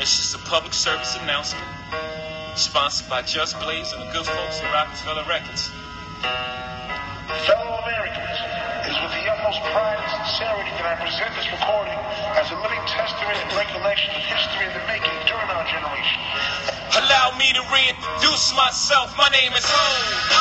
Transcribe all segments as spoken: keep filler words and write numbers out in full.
This is a public service announcement sponsored by Just Blaze and the good folks at Rockefeller Records. Fellow Americans, it is with the utmost pride and sincerity that I present this recording as a living testament and recollection of history in the making during our generation. Allow me to reintroduce myself. My name is O. O.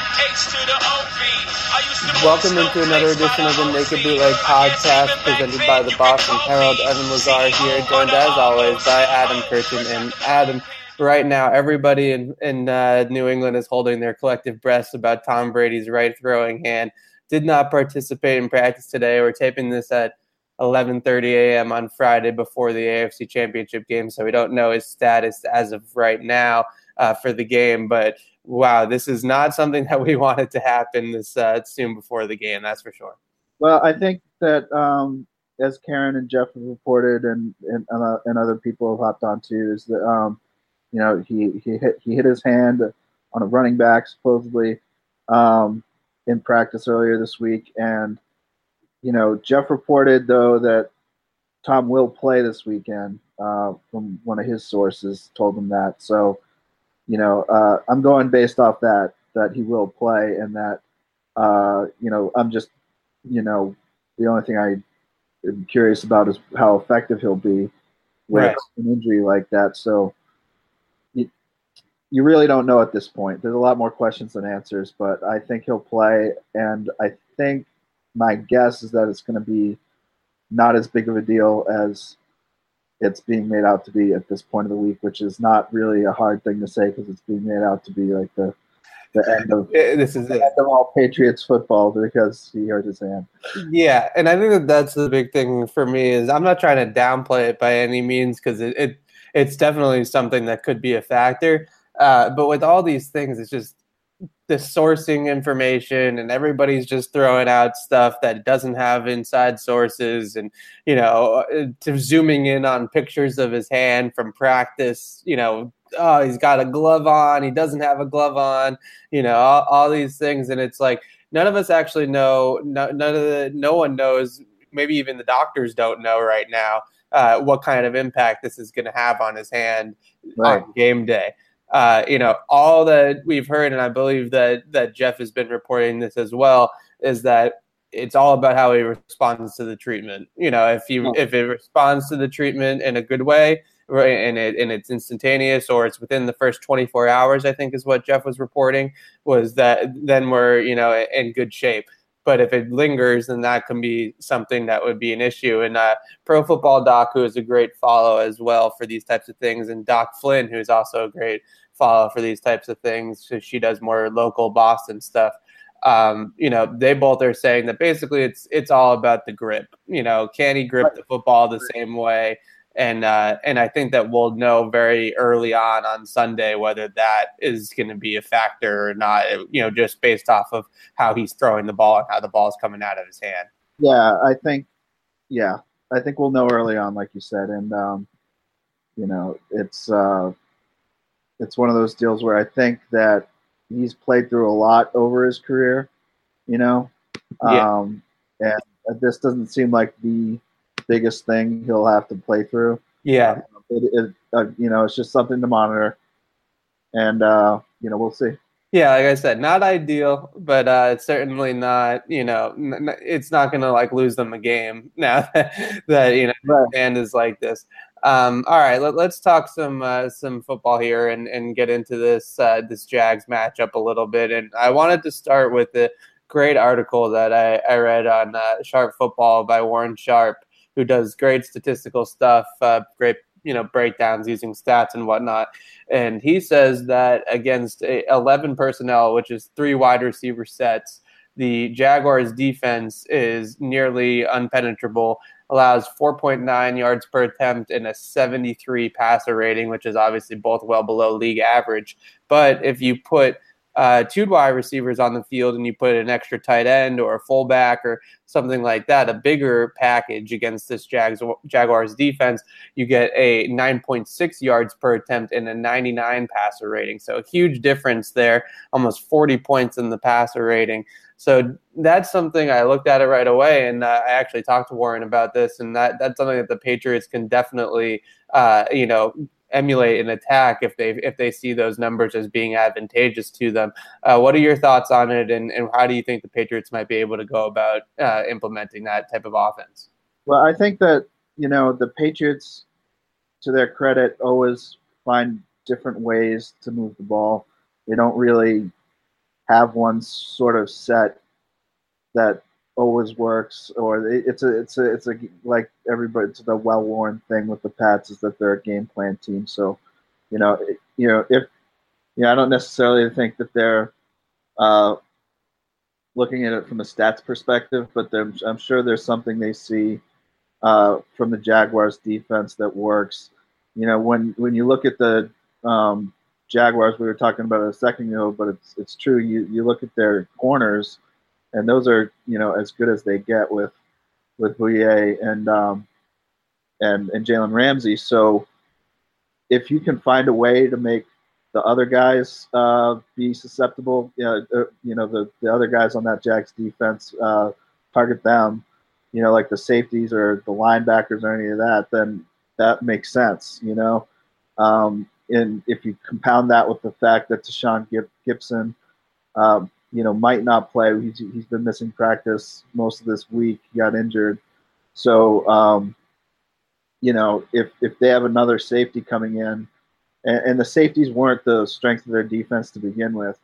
H to the O V. I used to Welcome into another edition of the Naked Bootleg Podcast presented by the Boston Herald. Evan Lazar here, joined as always by Adam Kirchen. And Adam, right now everybody in, in uh, New England is holding their collective breaths about Tom Brady's right throwing hand. Did not participate in practice today. We're taping this at eleven thirty a.m. on Friday before the A F C Championship game, so we don't know his status as of right now uh, for the game. But wow, this is not something that we wanted to happen this uh, soon before the game, that's for sure. Well, I think that um, as Karen and Jeff have reported, and and, uh, and other people have hopped on too, is that um, you know he he hit he hit his hand on a running back supposedly um, in practice earlier this week, and you know Jeff reported though that Tom will play this weekend. Uh, from one of his sources told him that. So you know uh, I'm going based off that that he will play, and that uh, you know I'm just you know the only thing I am curious about is how effective he'll be with Right. an injury like that. So you, you really don't know at this point. There's a lot more questions than answers, but I think he'll play, and I think my guess is that it's going to be not as big of a deal as it's being made out to be at this point of the week, which is not really a hard thing to say because it's being made out to be like the the end of Eh, This is the it. end of all Patriots football because he hurt his hand. Yeah, and I think that that's the big thing for me is I'm not trying to downplay it by any means because it, it it's definitely something that could be a factor. Uh, but with all these things, it's just the sourcing information, and everybody's just throwing out stuff that doesn't have inside sources, and you know, to zooming in on pictures of his hand from practice. You know, oh, he's got a glove on, he doesn't have a glove on. You know, all, all these things, and it's like none of us actually know. No, none of the, no one knows. Maybe even the doctors don't know right now uh, what kind of impact this is going to have on his hand Right. on game day. Uh, you know, all that we've heard, and I believe that that Jeff has been reporting this as well, is that it's all about how he responds to the treatment. You know, if you Oh. if it responds to the treatment in a good way, right, and it and it's instantaneous, or it's within the first twenty-four hours, I think is what Jeff was reporting, was that then we're, you know, in good shape. But if it lingers, then that can be something that would be an issue. And uh, Pro Football Doc, who is a great follow as well for these types of things, and Doc Flynn, who is also a great follow for these types of things, so she does more local Boston stuff. Um, you know, they both are saying that basically it's it's all about the grip. You know, can he grip the football the same way? And uh, and I think that we'll know very early on on Sunday whether that is going to be a factor or not. You know, just based off of how he's throwing the ball and how the ball's coming out of his hand. Yeah, I think, yeah, I think we'll know early on, like you said, and um, you know, it's uh, it's one of those deals where I think that he's played through a lot over his career, you know, Yeah. um, and this doesn't seem like the biggest thing he'll have to play through. Yeah. It, it uh, you know, it's just something to monitor, and uh, you know, we'll see. Yeah, like I said, not ideal, but uh, it's certainly not, you know, n- n- it's not going to like lose them a game now that, that you know, Right. the band is like this. Um, all right, let, let's talk some uh, some football here and, and get into this uh, this Jags matchup a little bit. And I wanted to start with the great article that I, I read on uh, Sharp Football by Warren Sharp, who does great statistical stuff, uh, great you know breakdowns using stats and whatnot. And he says that against a eleven personnel, which is three wide receiver sets, the Jaguars defense is nearly unpenetrable, allows four point nine yards per attempt and a seventy-three passer rating, which is obviously both well below league average. But if you put uh, two wide receivers on the field and you put an extra tight end or a fullback or something like that, a bigger package against this Jags, Jaguars defense, you get a nine point six yards per attempt and a ninety-nine passer rating. So a huge difference there, almost forty points in the passer rating. So that's something I looked at it right away, and uh, I actually talked to Warren about this, and that that's something that the Patriots can definitely, uh, you know, emulate and attack if they if they see those numbers as being advantageous to them. Uh, what are your thoughts on it, and, and how do you think the Patriots might be able to go about uh, implementing that type of offense? Well, I think that, you know, the Patriots, to their credit, always find different ways to move the ball. They don't really have one sort of set that always works, or it's a it's a it's a like everybody, it's the well-worn thing with the Pats is that they're a game plan team. So, you know, it, you know if you know, I don't necessarily think that they're uh, looking at it from a stats perspective, but I'm sure there's something they see uh, from the Jaguars defense that works. You know, when when you look at the um, Jaguars, we were talking about it a second ago, but it's it's true. You you look at their corners, and those are, you know, as good as they get with with Bouye and um, and and Jalen Ramsey. So if you can find a way to make the other guys uh, be susceptible, you know, uh, you know the the other guys on that Jags defense, uh, target them, you know, like the safeties or the linebackers or any of that, then that makes sense, you know. Um, and if you compound that with the fact that Tashaun Gipson, um, you know, might not play. He's, he's been missing practice most of this week. He got injured. So, um, you know, if, if they have another safety coming in, and, and the safeties weren't the strength of their defense to begin with,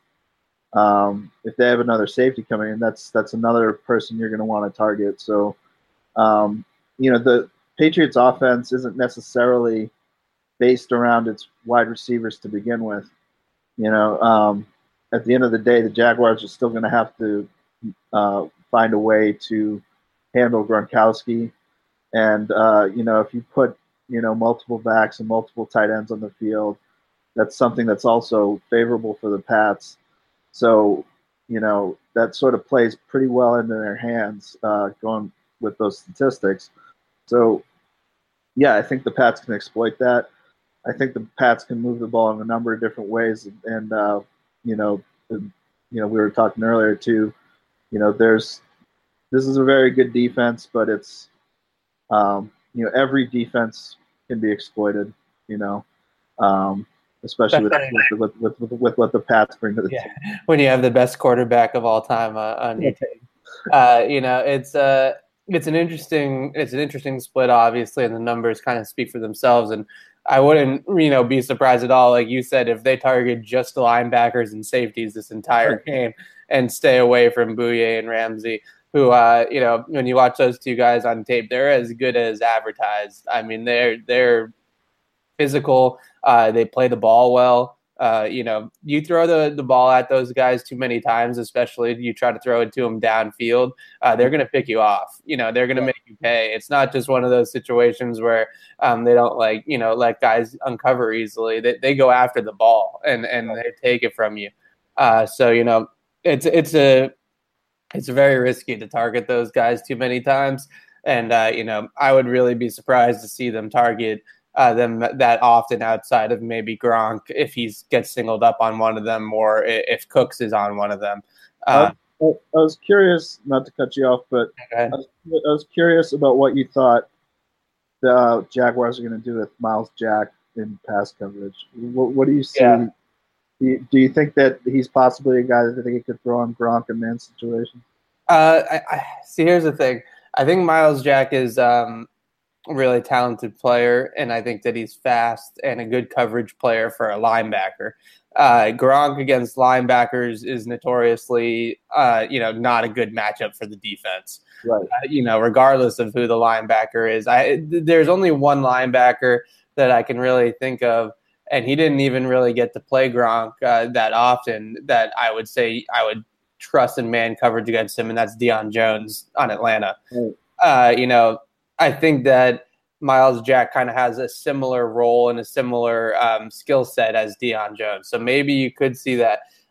um, if they have another safety coming in, that's that's another person you're going to want to target. So, um, you know, the Patriots offense isn't necessarily based around its wide receivers to begin with. You know, um, at the end of the day, the Jaguars are still going to have to uh, find a way to handle Gronkowski. And, uh, you know, if you put, you know, multiple backs and multiple tight ends on the field, that's something that's also favorable for the Pats. So, you know, that sort of plays pretty well into their hands uh, going with those statistics. So, yeah, I think the Pats can exploit that. I think the Pats can move the ball in a number of different ways, and uh, you know, you know, we were talking earlier too. You know, there's this is a very good defense, but it's um, you know, every defense can be exploited. You know, um, especially with with, with, with, with what the Pats bring to the yeah. team. When you have the best quarterback of all time uh, on your team, uh, you know, it's uh, it's an interesting it's an interesting split, obviously, and the numbers kind of speak for themselves. And I wouldn't, you know, be surprised at all, like you said, if they target just linebackers and safeties this entire game and stay away from Bouye and Ramsey, who, uh, you know, when you watch those two guys on tape, they're as good as advertised. I mean, they're they're physical. Uh, they play the ball well. Uh, you know, you throw the, the ball at those guys too many times, especially if you try to throw it to them downfield, uh, they're going to pick you off. You know, they're going to make you pay. It's not just one of those situations where um, they don't, like, you know, let guys uncover easily. They, they go after the ball and, and they take it from you. Uh, so, you know, it's it's a it's very risky to target those guys too many times. And, uh, you know, I would really be surprised to see them target Uh, them that often outside of maybe Gronk if he gets singled up on one of them, or if Cooks is on one of them. Uh, I, I was curious, not to cut you off, but I was, I was curious about what you thought the uh, Jaguars are going to do with Miles Jack in pass coverage. What, what do you see? Yeah. Do, you, do you think that he's possibly a guy that they could throw on Gronk in man situations? Uh, I, I, see, here's the thing. I think Miles Jack is um, – a really talented player, and I think that he's fast and a good coverage player for a linebacker. Uh, Gronk against linebackers is notoriously, uh, you know, not a good matchup for the defense. Right. Uh, you know, regardless of who the linebacker is. I there's only one linebacker that I can really think of, and he didn't even really get to play Gronk uh, that often, that I would say I would trust in man coverage against him, and that's Deion Jones on Atlanta. Right. Uh, you know, I think that Miles Jack kind of has a similar role and a similar um, skill set as Deion Jones. So maybe you could see that.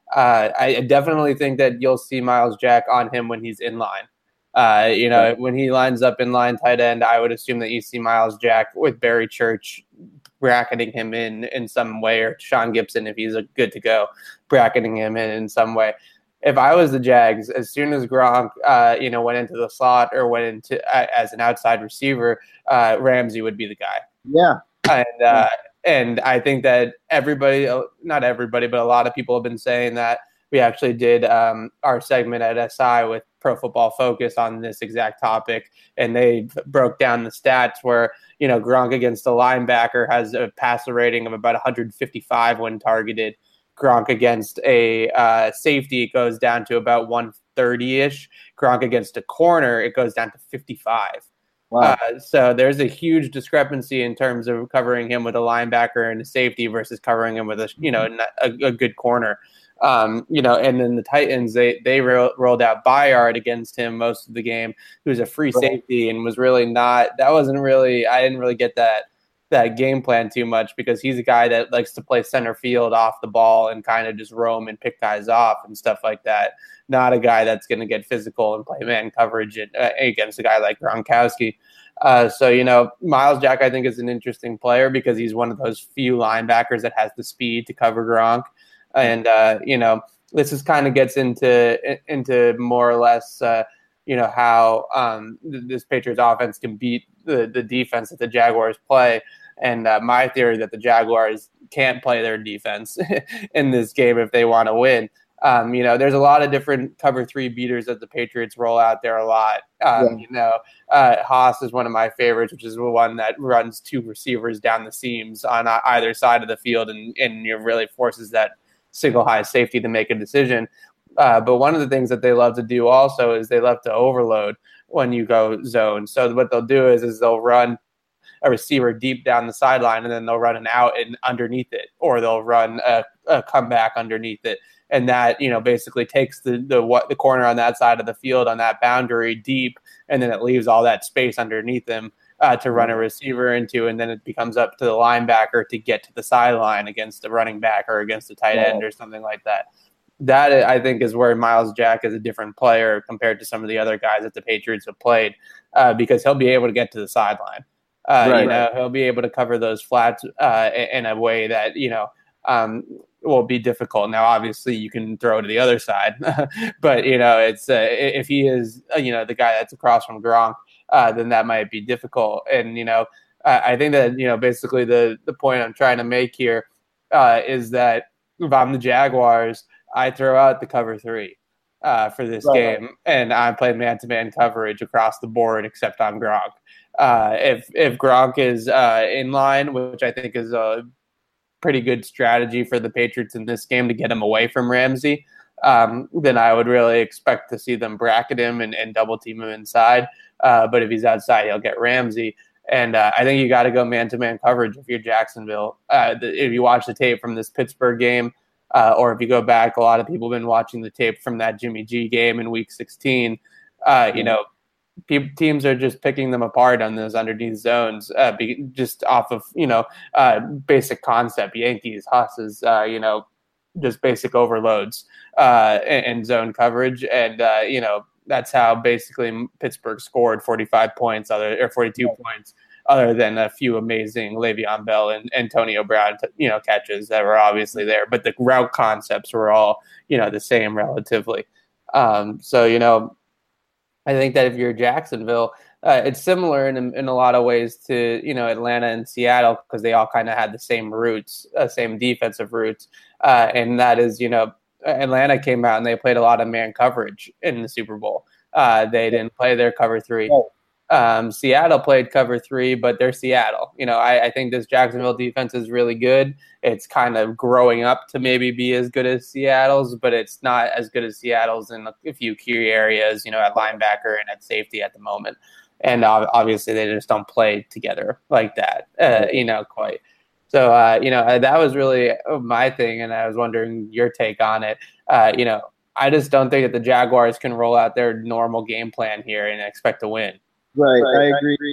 Uh, I definitely think that you'll see Myles Jack on him when he's in line. Uh, you know, when he lines up in line tight end, I would assume that you see Myles Jack with Barry Church bracketing him in in some way, or Sean Gibson, if he's a good to go, bracketing him in in some way. If I was the Jags, as soon as Gronk, uh, you know, went into the slot or went into uh, as an outside receiver, uh, Ramsey would be the guy. Yeah, and uh, and I think that everybody, not everybody, but a lot of people have been saying that. We actually did um, our segment at S I with Pro Football Focus on this exact topic, and they broke down the stats where, you know, Gronk against a linebacker has a passer rating of about one hundred fifty-five when targeted. Gronk against a uh, safety goes down to about one thirty-ish. Gronk against a corner, it goes down to fifty-five. Wow. Uh, so there's a huge discrepancy in terms of covering him with a linebacker and a safety versus covering him with a, you know, a, a good corner. Um, you know, and then the Titans, they they ro- rolled out Bayard against him most of the game, who's a free safety and was really not, that wasn't really, I didn't really get that that game plan too much, because he's a guy that likes to play center field off the ball and kind of just roam and pick guys off and stuff like that. Not a guy that's going to get physical and play man coverage at, uh, against a guy like Gronkowski. Uh, so, you know, Myles Jack, I think, is an interesting player because he's one of those few linebackers that has the speed to cover Gronk. And, uh, you know, this is kind of gets into into more or less, uh, you know, how um, this Patriots offense can beat the, the defense that the Jaguars play. And uh, my theory that the Jaguars can't play their defense in this game if they want to win. Um, you know, there's a lot of different cover three beaters that the Patriots roll out there a lot. Um, yeah. You know, uh, Haas is one of my favorites, which is the one that runs two receivers down the seams on either side of the field and, and you know, really forces that single high safety to make a decision. Uh, but one of the things that they love to do also is they love to overload when you go zone. So what they'll do is, is they'll run a receiver deep down the sideline and then they'll run an out and underneath it, or they'll run a, a comeback underneath it. And that, you know, basically takes the, the what the corner on that side of the field on that boundary deep, and then it leaves all that space underneath them uh, to run a receiver into, and then it becomes up to the linebacker to get to the sideline against a running back or against a tight end or something like that. That, I think, is where Myles Jack is a different player compared to some of the other guys that the Patriots have played, uh, because he'll be able to get to the sideline. Uh, right, you know, right. He'll be able to cover those flats uh, in a way that, you know, um, will be difficult. Now, obviously, you can throw to the other side, but, you know, it's uh, if he is, uh, you know, the guy that's across from Gronk, uh, then that might be difficult. And, you know, I, I think that, you know, basically the, the point I'm trying to make here uh, is that if I'm the Jaguars, I throw out the cover three uh, for this right. game, and I play man-to-man coverage across the board except on Gronk. Uh, if if Gronk is uh, in line, which I think is a pretty good strategy for the Patriots in this game to get him away from Ramsey, um, then I would really expect to see them bracket him and, and double team him inside. Uh, but if he's outside, he'll get Ramsey. And uh, I think you got to go man-to-man coverage if you're Jacksonville. Uh, the, if you watch the tape from this Pittsburgh game, uh, or if you go back, a lot of people have been watching the tape from that Jimmy G game in Week sixteen. Uh, you know, pe- teams are just picking them apart on those underneath zones, uh, be, just off of, you know, uh, basic concept. Yankees, Husses, uh, you know, just basic overloads uh, and, and zone coverage. And, uh, you know, that's how basically Pittsburgh scored forty-five points, other or forty-two yeah. points, other than a few amazing Le'Veon Bell and Antonio Brown, you know, catches that were obviously there. But the route concepts were all, you know, the same relatively. Um, so, you know, I think that if you're Jacksonville, uh, it's similar in in a lot of ways to, you know, Atlanta and Seattle, because they all kind of had the same roots, uh, same defensive roots. Uh, and that is, you know, Atlanta came out and they played a lot of man coverage in the Super Bowl. Uh, they didn't play their cover three. Um, Seattle played cover three, but they're Seattle. You know, I, I think this Jacksonville defense is really good. It's kind of growing up to maybe be as good as Seattle's, but it's not as good as Seattle's in a few key areas, you know, at linebacker and at safety at the moment. And uh, obviously they just don't play together like that, uh, you know, quite. So, uh, you know, that was really my thing, and I was wondering your take on it. Uh, you know, I just don't think that the Jaguars can roll out their normal game plan here and expect to win. Right, right I agree.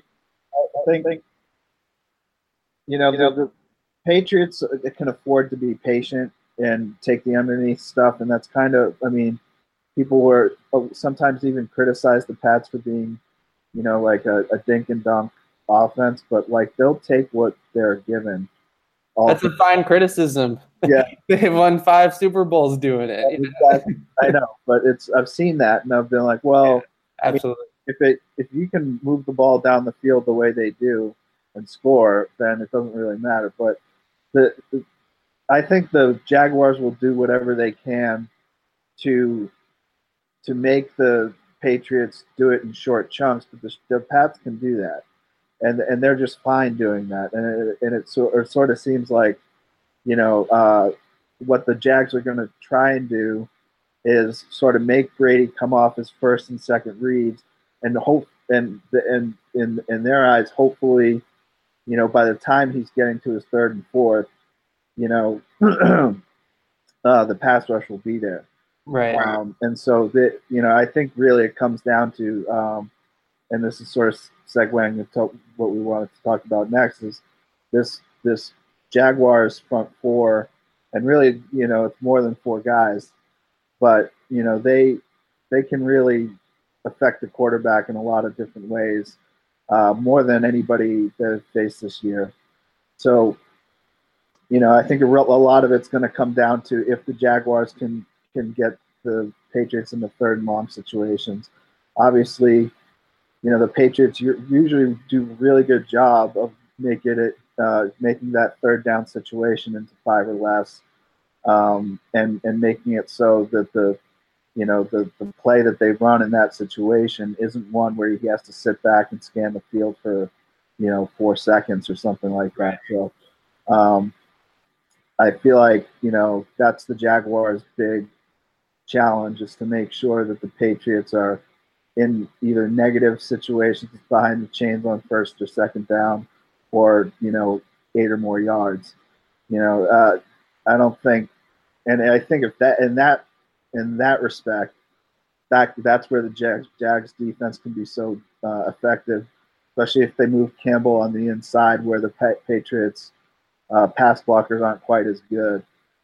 I think, you know, the, the Patriots can afford to be patient and take the underneath stuff. And that's kind of, I mean, people were sometimes even criticize the Pats for being, you know, like a, a dink and dunk offense, but like they'll take what they're given. That's a fine criticism. Yeah. They won five Super Bowls doing it. You know? Exactly. I know, but it's I've seen that and I've been like, well, yeah, absolutely. I mean, if it if you can move the ball down the field the way they do and score, then it doesn't really matter. But the, the I think the Jaguars will do whatever they can to to make the Patriots do it in short chunks, but the, the Pats can do that, and and they're just fine doing that. And it, and it, so, it sort of seems like, you know, uh, what the Jags are going to try and do is sort of make Brady come off his first and second reads, and hope and and in in their eyes, hopefully, you know, by the time he's getting to his third and fourth, you know, uh, the pass rush will be there. Right. Um, and so, the, you know, I think really it comes down to, um, and this is sort of segueing into what we wanted to talk about next, is this this Jaguars front four, and really, you know, it's more than four guys, but, you know, they they can really affect the quarterback in a lot of different ways, uh, more than anybody that has faced this year. So, you know, I think a, real, a lot of it's going to come down to if the Jaguars can can get the Patriots in the third and long situations. Obviously, you know, the Patriots usually do a really good job of making it, uh, making that third down situation into five or less, um, and and making it so that the, you know, the, the play that they run in that situation isn't one where he has to sit back and scan the field for, you know, four seconds or something like that. So, um, I feel like, you know, that's the Jaguars' big challenge, is to make sure that the Patriots are in either negative situations behind the chains on first or second down, or, you know, eight or more yards. You know, uh, I don't think, and I think if that in that in that respect, that that's where the Jags, Jags defense can be so uh, effective, especially if they move Campbell on the inside, where the pa- Patriots uh, pass blockers aren't quite as good.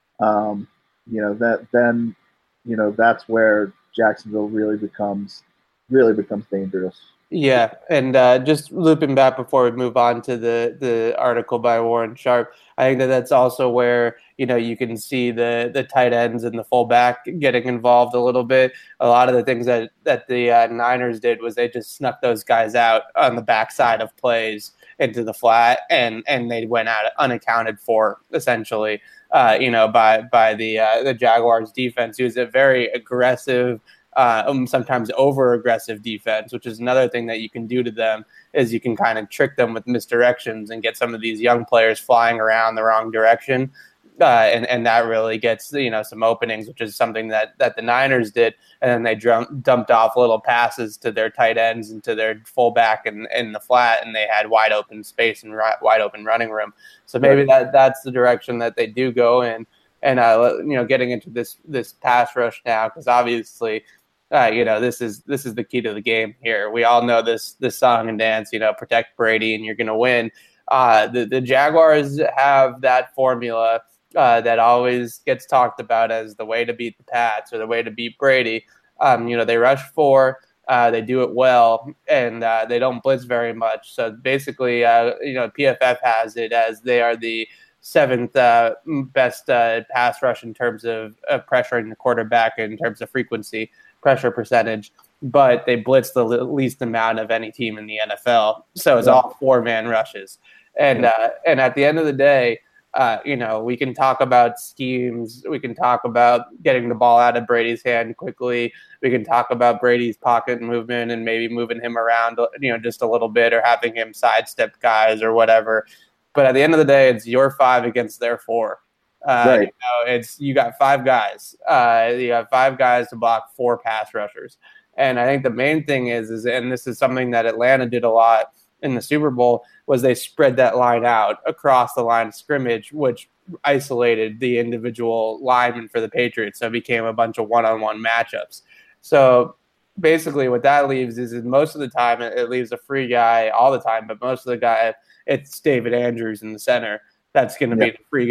Um, you know, that then, you know, that's where Jacksonville really becomes really becomes dangerous. Yeah, and uh, just looping back before we move on to the, the article by Warren Sharp, I think that that's also where, you know, you can see the, the tight ends and the fullback getting involved a little bit. A lot of the things that, that the uh, Niners did was they just snuck those guys out on the backside of plays into the flat, and, and they went out unaccounted for, essentially, uh, you know, by by the uh, the Jaguars defense, who's a very aggressive, Uh, um, sometimes over-aggressive defense, which is another thing that you can do to them, is you can kind of trick them with misdirections and get some of these young players flying around the wrong direction, uh, and and that really gets, you know, some openings, which is something that, that the Niners did, and then they drum, dumped off little passes to their tight ends and to their fullback in, in the flat, and they had wide open space and ri- wide open running room. So maybe that that's the direction that they do go in, and uh, you know, getting into this this pass rush now, because obviously, Uh, you know, this is this is the key to the game here. We all know this this song and dance, you know, protect Brady and you're going to win. Uh, the, the Jaguars have that formula uh, that always gets talked about as the way to beat the Pats or the way to beat Brady. Um, you know, they rush four, uh, they do it well, and uh, they don't blitz very much. So basically, uh, you know, P F F has it as they are the seventh uh, best uh, pass rush in terms of uh, pressuring the quarterback, in terms of frequency, pressure percentage, but they blitz the least amount of any team in the N F L. So it's yeah. all four-man rushes. And uh, and at the end of the day, uh, you know, we can talk about schemes. We can talk about getting the ball out of Brady's hand quickly. We can talk about Brady's pocket movement and maybe moving him around, you know, just a little bit, or having him sidestep guys or whatever. But at the end of the day, it's your five against their four. Uh, right. You know, it's you got five guys. Uh, you have five guys to block four pass rushers, and I think the main thing is, is, and this is something that Atlanta did a lot in the Super Bowl, was they spread that line out across the line of scrimmage, which isolated the individual linemen for the Patriots. So it became a bunch of one-on-one matchups. So basically, what that leaves is, is most of the time it, it leaves a free guy all the time, but most of the guy, it's David Andrews in the center. That's going to yeah. be the free guy.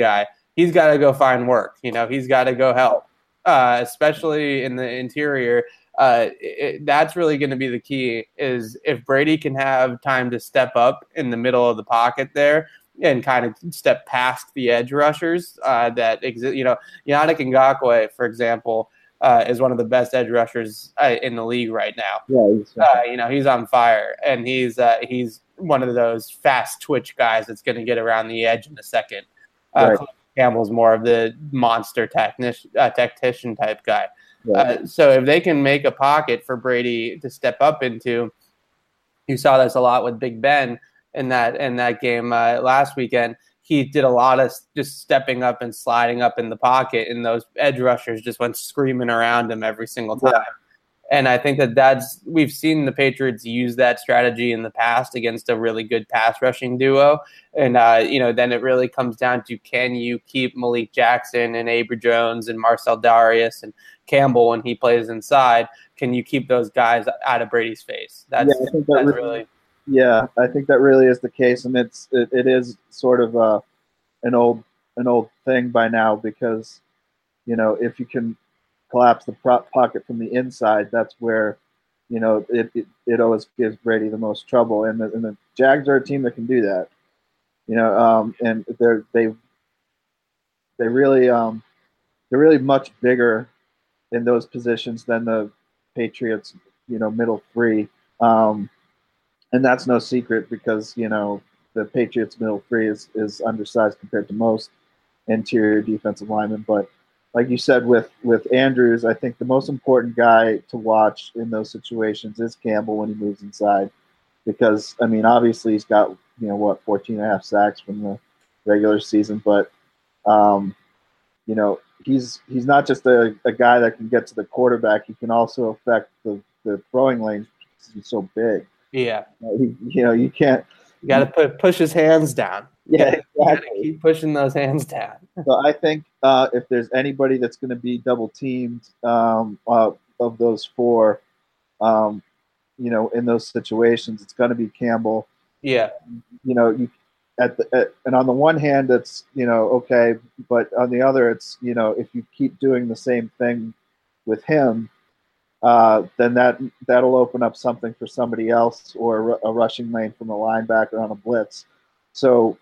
he's got to go find work. You know, he's got to go help, uh, especially in the interior. Uh, it, that's really going to be the key is if Brady can have time to step up in the middle of the pocket there and kind of step past the edge rushers uh, that exist. You know, Yannick Ngakoue, for example, uh, is one of the best edge rushers uh, in the league right now. Yeah, he's, uh, you know, he's on fire, and he's uh, he's one of those fast twitch guys that's going to get around the edge in a second. Uh, right. Campbell's more of the monster technician, uh, tactician type guy. Yeah. Uh, so if they can make a pocket for Brady to step up into, you saw this a lot with Big Ben in that in that game uh, last weekend. He did a lot of just stepping up and sliding up in the pocket, and those edge rushers just went screaming around him every single time. Yeah. And I think that that's we've seen the Patriots use that strategy in the past against a really good pass rushing duo. And, uh, you know, then it really comes down to can you keep Malik Jackson and Abra Jones and Marcel Darius and Campbell when he plays inside? Can you keep those guys out of Brady's face? That's, yeah, I think that that's really, really – yeah, I think that really is the case. And it's it, it is sort of uh, an old an old thing by now because, you know, if you can – collapse the prop pocket from the inside, that's where, you know, it, it, it always gives Brady the most trouble. And the, and the Jags are a team that can do that, you know, um, and they're, they, they really, um, they're really much bigger in those positions than the Patriots, you know, middle three. Um, and that's no secret because, you know, the Patriots middle three is, is undersized compared to most interior defensive linemen, but like you said with, with Andrews, I think the most important guy to watch in those situations is Campbell when he moves inside. Because, I mean, obviously he's got, you know, what, fourteen and a half sacks from the regular season. But, um, you know, he's he's not just a, a guy that can get to the quarterback. He can also affect the, the throwing lanes because he's so big. Yeah. Uh, he, you know, you can't. You got to put push his hands down. Yeah, exactly. You got to keep pushing those hands down. So I think uh, if there's anybody that's going to be double teamed um, uh, of those four, um, you know, in those situations, it's going to be Campbell. Yeah. You know, you, at the at, and on the one hand, it's, you know, okay, but on the other, it's, you know, if you keep doing the same thing with him, uh, then that that'll open up something for somebody else or a, a rushing lane from a linebacker on a blitz. So.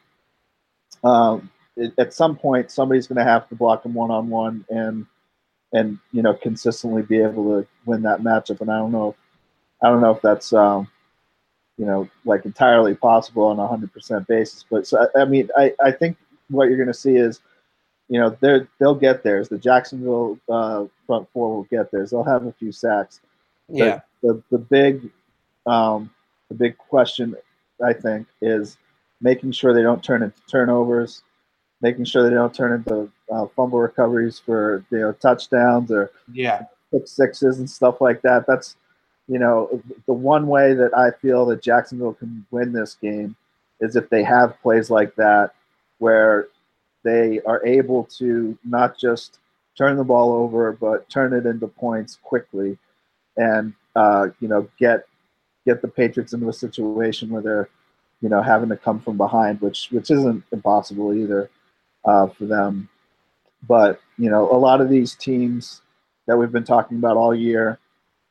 Um, it, at some point, somebody's going to have to block him one on one and and you know consistently be able to win that matchup. And I don't know, if, I don't know if that's um, you know like entirely possible on a hundred percent basis. But so I, I mean, I, I think what you're going to see is, you know, they they'll get theirs. The Jacksonville uh, front four will get theirs. They'll have a few sacks. Yeah. The the, the big um, the big question I think is making sure they don't turn into turnovers, making sure they don't turn into uh, fumble recoveries for, you know, touchdowns or yeah, pick sixes and stuff like that. That's, you know, the one way that I feel that Jacksonville can win this game is if they have plays like that where they are able to not just turn the ball over, but turn it into points quickly and, uh, you know, get get the Patriots into a situation where they're, you know, having to come from behind, which which isn't impossible either uh, for them. But, you know, a lot of these teams that we've been talking about all year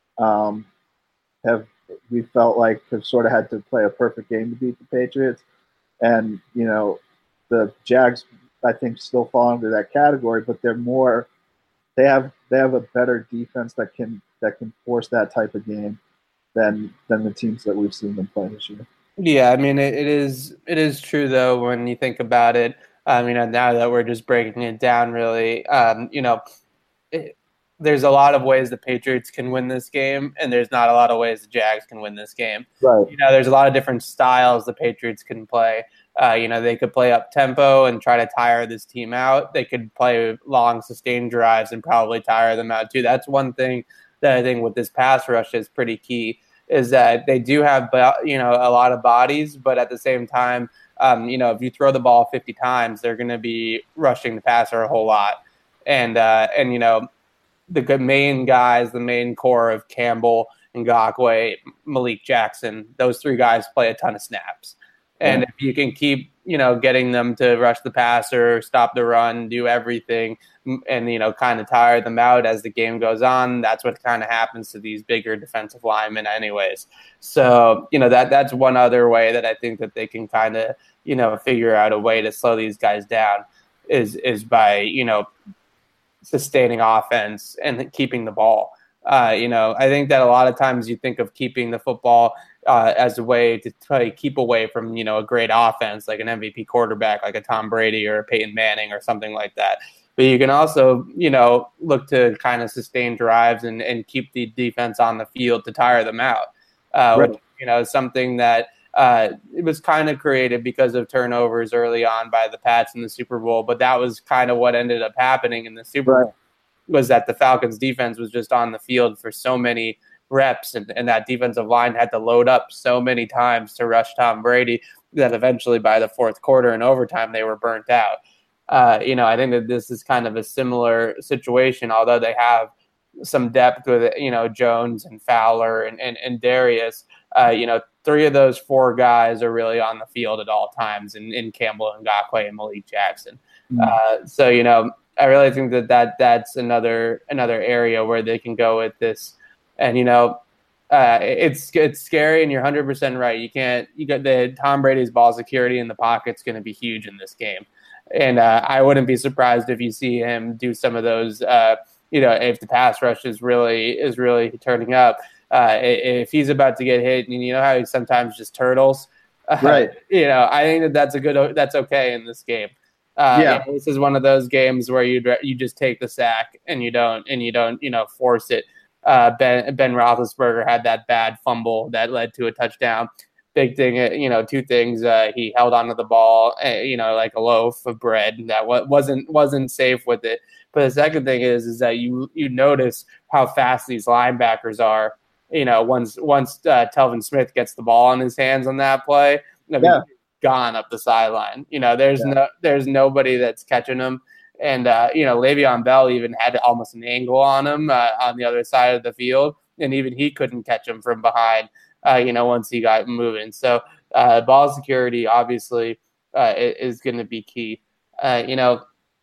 um, have, we felt like, have sort of had to play a perfect game to beat the Patriots. And, you know, the Jags, I think, still fall into that category, but they're more, they have they have a better defense that can that can force that type of game than than the teams that we've seen them play this year. Yeah, I mean, it, it is it is true, though, when you think about it. I mean, now that we're just breaking it down, really, um, you know, it, there's a lot of ways the Patriots can win this game, and there's not a lot of ways the Jags can win this game. Right. You know, there's a lot of different styles the Patriots can play. Uh, you know, they could play up tempo and try to tire this team out. They could play long, sustained drives and probably tire them out, too. That's one thing that I think with this pass rush is pretty key. Is that they do have, you know, a lot of bodies, but at the same time, um, you know, if you throw the ball fifty times, they're going to be rushing the passer a whole lot. And, uh, and you know, the main guys, the main core of Campbell, Ngakoue, Malik Jackson, those three guys play a ton of snaps. And Yeah. if you can keep, you know, getting them to rush the passer, stop the run, do everything, and, you know, kind of tire them out as the game goes on, that's what kind of happens to these bigger defensive linemen anyways. So, you know, that that's one other way that I think that they can kind of, you know, figure out a way to slow these guys down is is by, you know, sustaining offense and keeping the ball. Uh, you know, I think that a lot of times you think of keeping the football uh, as a way to try to keep away from, you know, a great offense like an M V P quarterback like a Tom Brady or a Peyton Manning or something like that. But you can also, you know, look to kind of sustain drives and, and keep the defense on the field to tire them out, uh, Right. which, you know, is something that uh, it was kind of created because of turnovers early on by the Pats in the Super Bowl. But that was kind of what ended up happening in the Super Right. Bowl. Was that the Falcons defense was just on the field for so many reps, and, and that defensive line had to load up so many times to rush Tom Brady that eventually by the fourth quarter and overtime they were burnt out. Uh, you know, I think that this is kind of a similar situation, although they have some depth with, you know, Jones and Fowler and, and, and Darius. Uh, you know, three of those four guys are really on the field at all times in, in Campbell and Ngakoue and Malik Jackson. Mm. Uh, so, you know, I really think that, that that's another another area where they can go with this. And, you know, uh, it's it's scary, and you're one hundred percent right. You can't – you got the Tom Brady's ball security in the pocket's going to be huge in this game. And uh, I wouldn't be surprised if you see him do some of those, uh, you know, if the pass rush is really is really turning up. Uh, if he's about to get hit, and you know how he sometimes just turtles. Right. Uh, you know, I think that that's a good – that's okay in this game. Uh, Yeah. you know, this is one of those games where you you just take the sack and you don't and you don't you know force it. Uh, Ben Ben Roethlisberger had that bad fumble that led to a touchdown. Big thing, you know, two things. Uh, he held onto the ball, uh, you know, like a loaf of bread that wasn't wasn't safe with it. But the second thing is is that you you notice how fast these linebackers are. You know, once once uh, Telvin Smith gets the ball in his hands on that play, I mean, Yeah. gone up the sideline. You know, there's Yeah. no there's nobody that's catching him. And, uh, you know, Le'Veon Bell even had almost an angle on him uh, on the other side of the field. And even he couldn't catch him from behind, uh, you know, once he got moving. So uh, ball security, obviously, uh, is going to be key. Uh, you know,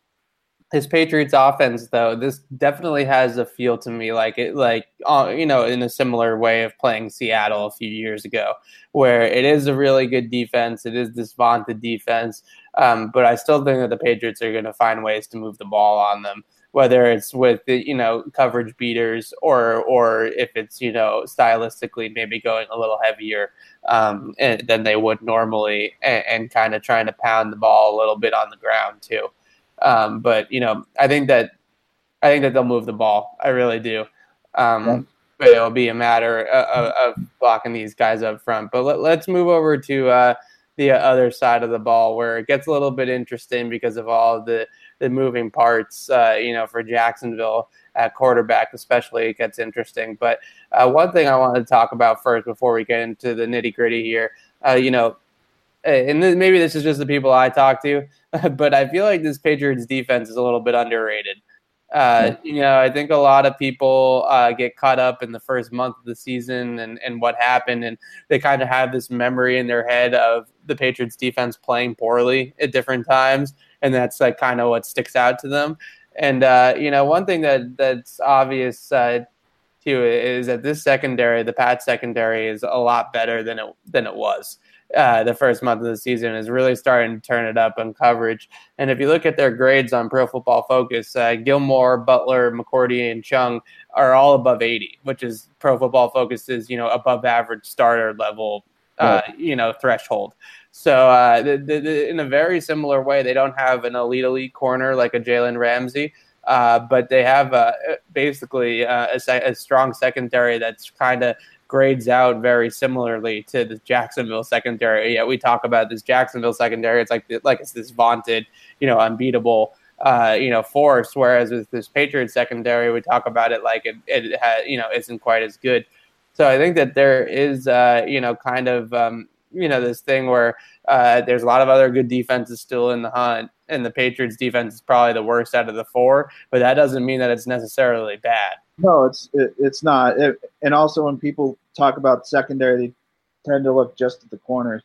his Patriots offense, though, this definitely has a feel to me like it, like, uh, you know, in a similar way of playing Seattle a few years ago, where it is a really good defense. It is this vaunted defense. Um, but I still think that the Patriots are going to find ways to move the ball on them, whether it's with, you know, coverage beaters or or if it's, you know, stylistically maybe going a little heavier um, than they would normally and, and kind of trying to pound the ball a little bit on the ground, too. Um, but, you know, I think that I think that they'll move the ball. I really do. Um, Yeah. But it'll be a matter of, of blocking these guys up front. But let, let's move over to uh, the other side of the ball where it gets a little bit interesting because of all the, the moving parts, uh, you know, for Jacksonville at quarterback especially, it gets interesting. But uh, one thing I wanted to talk about first before we get into the nitty-gritty here, uh, you know, and maybe this is just the people I talk to, but I feel like this Patriots defense is a little bit underrated. Uh, you know, I think a lot of people uh, get caught up in the first month of the season and, and what happened, and they kind of have this memory in their head of the Patriots defense playing poorly at different times, and that's like kind of what sticks out to them. And, uh, you know, one thing that that's obvious uh, too is that this secondary, the Pats secondary, is a lot better than it than it was. Uh, the first month of the season is really starting to turn it up on coverage. And if you look at their grades on Pro Football Focus, uh, Gilmore, Butler, McCourty, and Chung are all above eighty, which is Pro Football Focus's, you know, above average starter level, uh, right. you know, threshold. So uh, the, the, the, in a very similar way, they don't have an elite, elite corner like a Jalen Ramsey, uh, but they have uh, basically uh, a, a strong secondary that's kind of grades out very similarly to the Jacksonville secondary. Yeah, we talk about this Jacksonville secondary. It's like like it's this vaunted, you know, unbeatable, uh, you know, force. Whereas with this Patriots secondary, we talk about it like it, it ha, you know, isn't quite as good. So I think that there is, uh, you know, kind of, um, you know, this thing where uh, there's a lot of other good defenses still in the hunt, and the Patriots defense is probably the worst out of the four. But that doesn't mean that it's necessarily bad. No, it's it, it's not. It, and also, when people talk about secondary, they tend to look just at the corners.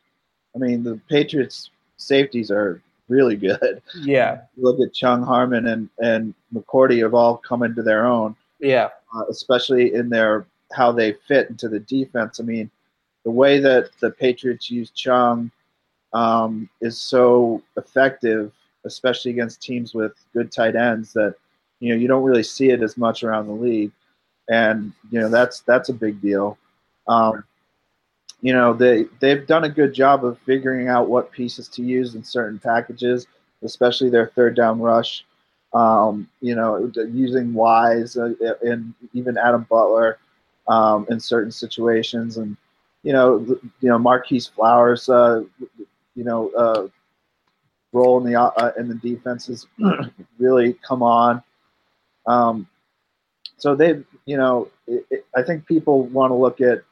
I mean, the Patriots safeties are really good. Yeah. You look at Chung, Harmon, and and McCourty have all come into their own. Yeah. Uh, especially in their how they fit into the defense. I mean, the way that the Patriots use Chung um, is so effective, especially against teams with good tight ends, that you know you don't really see it as much around the league, and you know that's that's a big deal. Um, you know they they've done a good job of figuring out what pieces to use in certain packages, especially their third down rush. Um, you know, using Wise uh, and even Adam Butler um, in certain situations, and you know, you know Marquise Flowers, uh, you know, uh, role in the uh, in the defenses really come on. Um, so they, you know, it, it, I think people want to look at,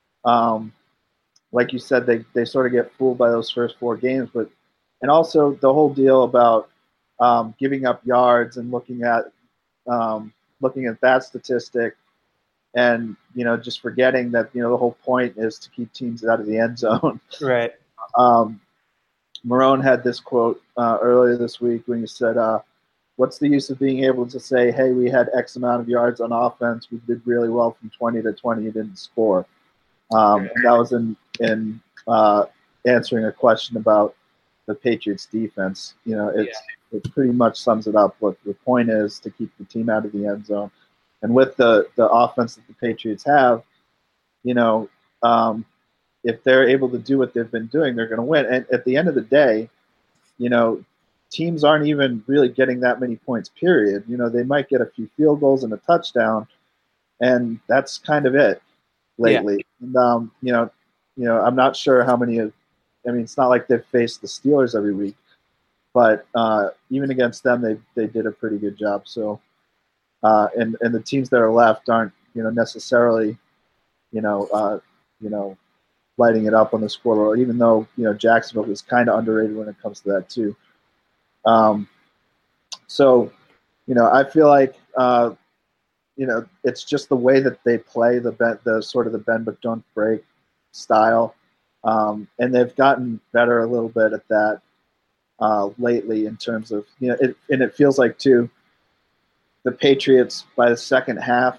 um, like you said, they they sort of get fooled by those first four games, but and also the whole deal about Um, giving up yards and looking at um, looking at that statistic, and you know just forgetting that you know the whole point is to keep teams out of the end zone. Right. Um, Marone had this quote uh, earlier this week when he said, uh, "What's the use of being able to say, hey, we had X amount of yards on offense, we did really well from twenty to twenty, you didn't score." Um, and that was in in uh, answering a question about the Patriots defense. You know, it's yeah. It pretty much sums it up. What the point is to keep the team out of the end zone, and with the the offense that the Patriots have, you know, um, if they're able to do what they've been doing, they're going to win. And at the end of the day, you know, teams aren't even really getting that many points. Period. You know, they might get a few field goals and a touchdown, and that's kind of it lately. Yeah. And um, you know, you know, I'm not sure how many of. I mean, it's not like they've faced the Steelers every week. But uh, even against them, they they did a pretty good job. So, uh, and and the teams that are left aren't you know necessarily, you know, uh, you know, lighting it up on the scoreboard. Even though you know Jacksonville is kind of underrated when it comes to that too. Um, so, you know, I feel like uh, you know it's just the way that they play the ben, the sort of the bend but don't break style, um, and they've gotten better a little bit at that. Uh, lately in terms of, you know, it, and it feels like, too, the Patriots, by the second half,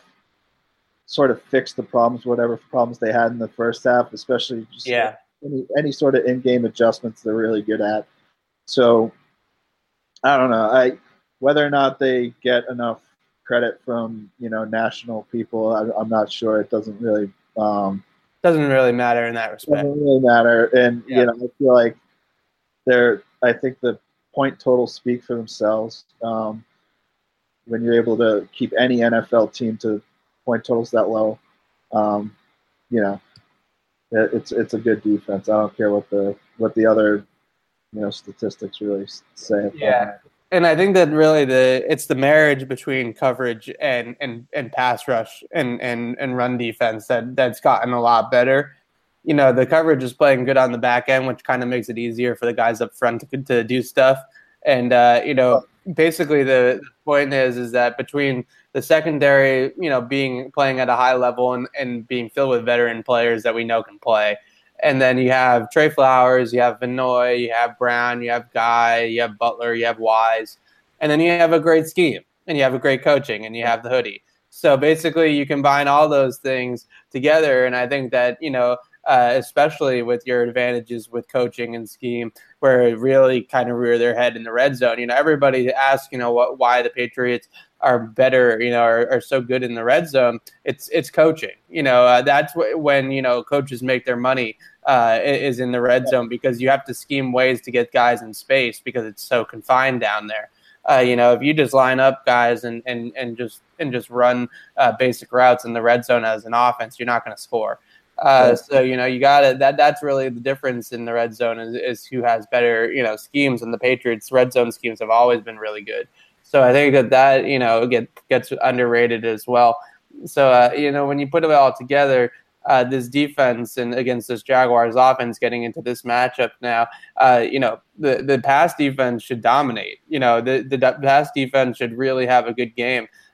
sort of fixed the problems, whatever problems they had in the first half, especially just yeah. any, any sort of in-game adjustments they're really good at. So, I don't know. I whether or not they get enough credit from, you know, national people, I, I'm not sure. It doesn't really um, doesn't really matter in that respect. Doesn't really matter. And, yeah. you know, I feel like they're I think the point totals speak for themselves. Um, when you're able to keep any N F L team to point totals that low, um, you know, it, it's it's a good defense. I don't care what the what the other you know statistics really say. Yeah, that. And I think that really the it's the marriage between coverage and and, and pass rush and, and, and run defense that that's gotten a lot better. You know, the coverage is playing good on the back end, which kind of makes it easier for the guys up front to, to do stuff. And, uh, you know, basically the point is is that between the secondary, you know, being playing at a high level and, and being filled with veteran players that we know can play. And then you have Trey Flowers, you have Vinoy, you have Brown, you have Guy, you have Butler, you have Wise. And then you have a great scheme and you have a great coaching and you have the hoodie. So basically you combine all those things together. And I think that, you know, Uh, especially with your advantages with coaching and scheme, where it really kind of rear their head in the red zone. You know, everybody asks, you know, what, why the Patriots are better, you know, are, are so good in the red zone. It's it's coaching. You know, uh, that's wh- when, you know, coaches make their money uh, is in the red zone because you have to scheme ways to get guys in space because it's so confined down there. Uh, you know, if you just line up guys and, and, and just and just run uh, basic routes in the red zone as an offense, you're not going to score. Uh, so, you know, you got to that that's really the difference in the red zone is, is who has better, you know, schemes. And the Patriots red zone schemes have always been really good. So I think that that, you know, get, gets underrated as well. So, uh, you know, when you put it all together, uh, this defense and against this Jaguars offense getting into this matchup now, uh, you know, the, the pass defense should dominate. You know, the, the pass defense should really have a good game.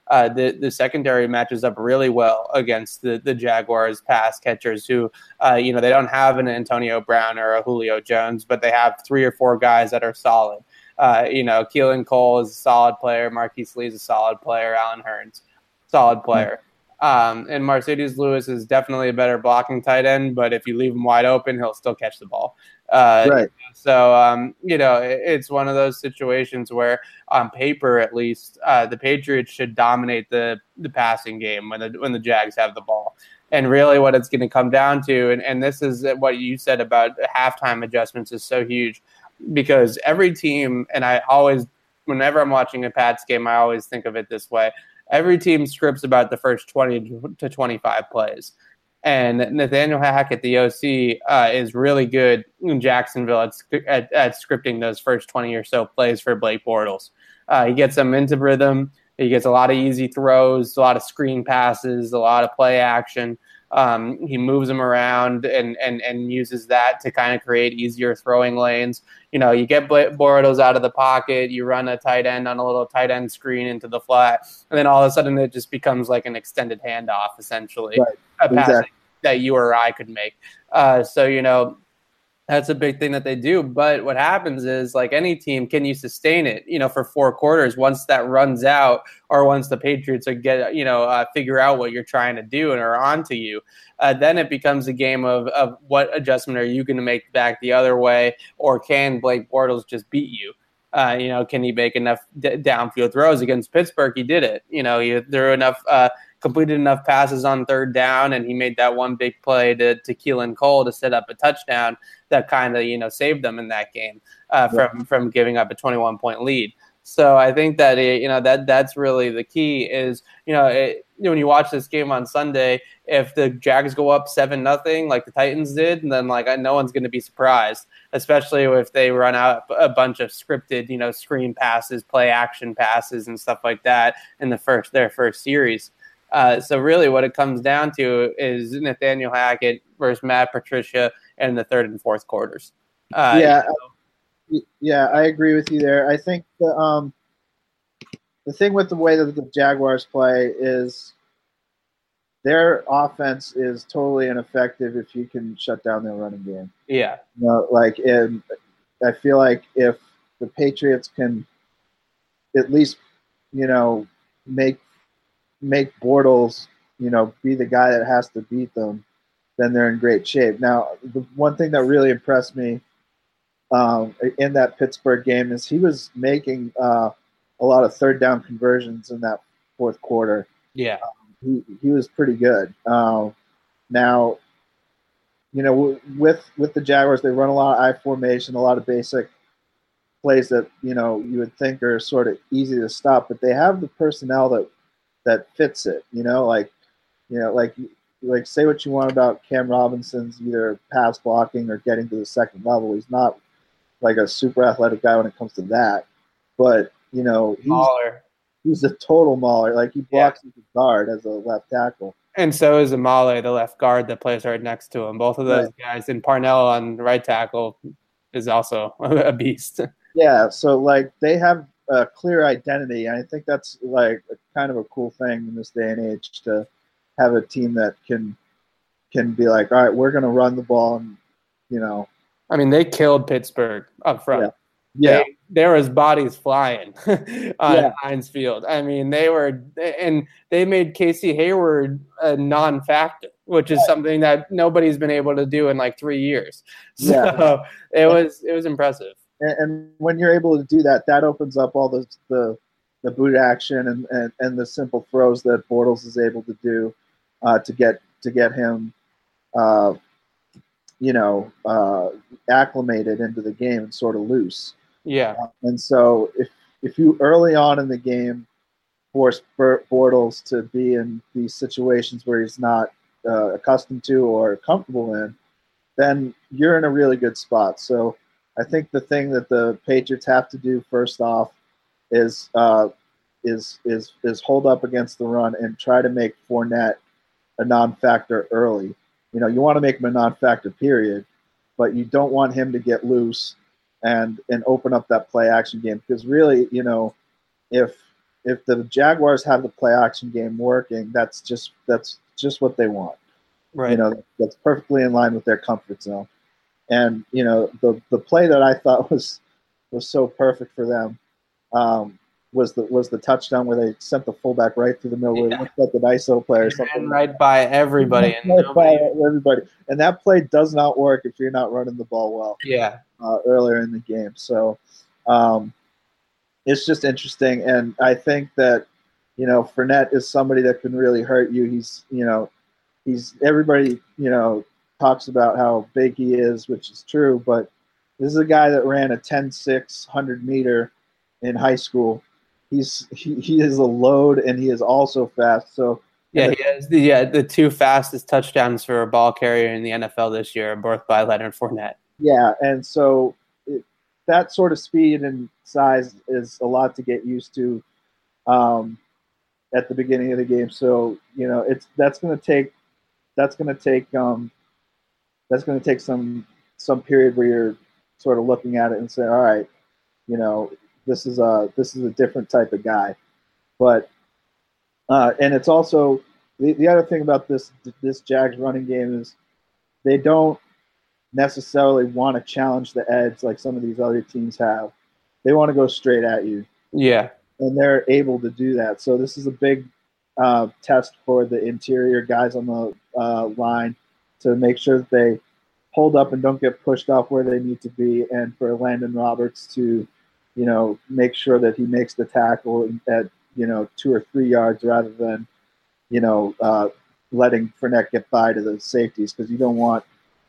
uh, the the secondary matches up really well against the the Jaguars pass catchers who, uh, you know, they don't have an Antonio Brown or a Julio Jones, but they have three or four guys that are solid. Uh, you know, Keelan Cole is a solid player. Marquise Lee is a solid player. Alan Hearns, solid player. Um, and Mercedes Lewis is definitely a better blocking tight end, but if you leave him wide open, he'll still catch the ball. Uh, right. So, um, you know, it, it's one of those situations where, on paper at least, uh, the Patriots should dominate the, the passing game when the when the Jags have the ball. And really what it's going to come down to, and, and this is what you said about halftime adjustments is so huge, because every team, and I always, whenever I'm watching a Pats game, I always think of it this way. Every team scripts about the first twenty to twenty-five plays. And Nathaniel Hackett, the O C, uh, is really good in Jacksonville at, at, at scripting those first twenty or so plays for Blake Bortles. Uh, he gets them into rhythm. He gets a lot of easy throws, a lot of screen passes, a lot of play action. Um, he moves them around and, and, and uses that to kind of create easier throwing lanes. You know, you get Bortles out of the pocket, you run a tight end on a little tight end screen into the flat, and then all of a sudden it just becomes like an extended handoff, essentially, right. a pass Exactly. that you or I could make. Uh, so, you know, that's a big thing that they do. But what happens is, like any team, can you sustain it, you know, for four quarters once that runs out, or once the Patriots are get, you know, uh, figure out what you're trying to do and are onto you? Uh, then it becomes a game of, of what adjustment are you going to make back the other way, or can Blake Bortles just beat you? Uh, you know, can he make enough d- downfield throws? Against Pittsburgh, he did it. You know, he threw enough, uh, completed enough passes on third down, and he made that one big play to, to Keelan Cole to set up a touchdown that kind of, you know, saved them in that game uh, from, from giving up a twenty-one point lead. So I think that, it, you know, that that's really the key is, you know, it, when you watch this game on Sunday, if the Jags go up seven nothing like the Titans did, and then like no one's going to be surprised, especially if they run out a bunch of scripted, you know, screen passes, play action passes and stuff like that in the first their first series. Uh, so really what it comes down to is Nathaniel Hackett versus Matt Patricia in the third and fourth quarters. Uh, yeah. You know, Yeah, I agree with you there. I think the um, the thing with the way that the Jaguars play is their offense is totally ineffective if you can shut down their running game. yeah. You know, like in, I feel like if the Patriots can at least, you know, make make Bortles, you know, be the guy that has to beat them, then they're in great shape. Now, the one thing that really impressed me Um, in that Pittsburgh game is he was making uh, a lot of third down conversions in that fourth quarter. Yeah. Um, he he was pretty good. Um, now, you know, with with the Jaguars, they run a lot of I formation, a lot of basic plays that, you know, you would think are sort of easy to stop, but they have the personnel that that fits it. You know, like you know, like like say what you want about Cam Robinson's either pass blocking or getting to the second level. He's not like a super athletic guy when it comes to that, but you know he's Mauler. he's a total mauler. Like he blocks yeah. as a guard as a left tackle, and so is Amale, the left guard that plays right next to him. Both of those right. guys, and Parnell on the right tackle is also a beast. Yeah, so like they have a clear identity, and I think that's like a, kind of a cool thing in this day and age to have a team that can can be like, all right, we're going to run the ball, and you know. I mean, they killed Pittsburgh up front. Yeah, yeah. They, there was bodies flying on yeah. Heinz Field. I mean, they were, and they made Casey Hayward a non-factor, which is right. something that nobody's been able to do in like three years. So yeah. it was it was impressive. And, and when you're able to do that, that opens up all the the, the boot action and, and, and the simple throws that Bortles is able to do uh, to get to get him. Uh, you know, uh, acclimated into the game and sort of loose. Yeah. Uh, and so if if you early on in the game force Bortles to be in these situations where he's not uh, accustomed to or comfortable in, then you're in a really good spot. So I think the thing that the Patriots have to do first off is uh, is is is hold up against the run and try to make Fournette a non-factor early. You know, you want to make him a non-factor, period, but you don't want him to get loose and and open up that play action game because really, you know, if if the Jaguars have the play action game working, that's just that's just what they want. Right. You know, that's perfectly in line with their comfort zone. And you know, the the play that I thought was was so perfect for them um, was the was the touchdown where they sent the fullback right through the middle. Yeah. It looked like an I S O play or something. And right by everybody. And right by nobody, everybody. And that play does not work if you're not running the ball well. yeah. Uh, earlier in the game. So um, it's just interesting. And I think that, you know, Fournette is somebody that can really hurt you. He's, you know, he's everybody, you know, talks about how big he is, which is true. But this is a guy that ran a ten six hundred meter in high school. He's he, he is a load, and he is also fast. So Yeah, he has the yeah, the two fastest touchdowns for a ball carrier in the N F L this year, both by Leonard Fournette. Yeah, and so it, that sort of speed and size is a lot to get used to um, at the beginning of the game. So you know, it's that's going to take that's going to take um, that's going to take some some period where you're sort of looking at it and saying, all right, you know, this is a this is a different type of guy. But uh, and it's also the, the other thing about this this Jags running game is they don't necessarily want to challenge the edge like some of these other teams have. They want to go straight at you. Yeah. And they're able to do that. So this is a big uh, test for the interior guys on the uh, line to make sure that they hold up and don't get pushed off where they need to be, and for Landon Roberts to, you know, make sure that he makes the tackle at, you know, two or three yards rather than, you know, uh, letting Fournette get by to the safeties, because you don't want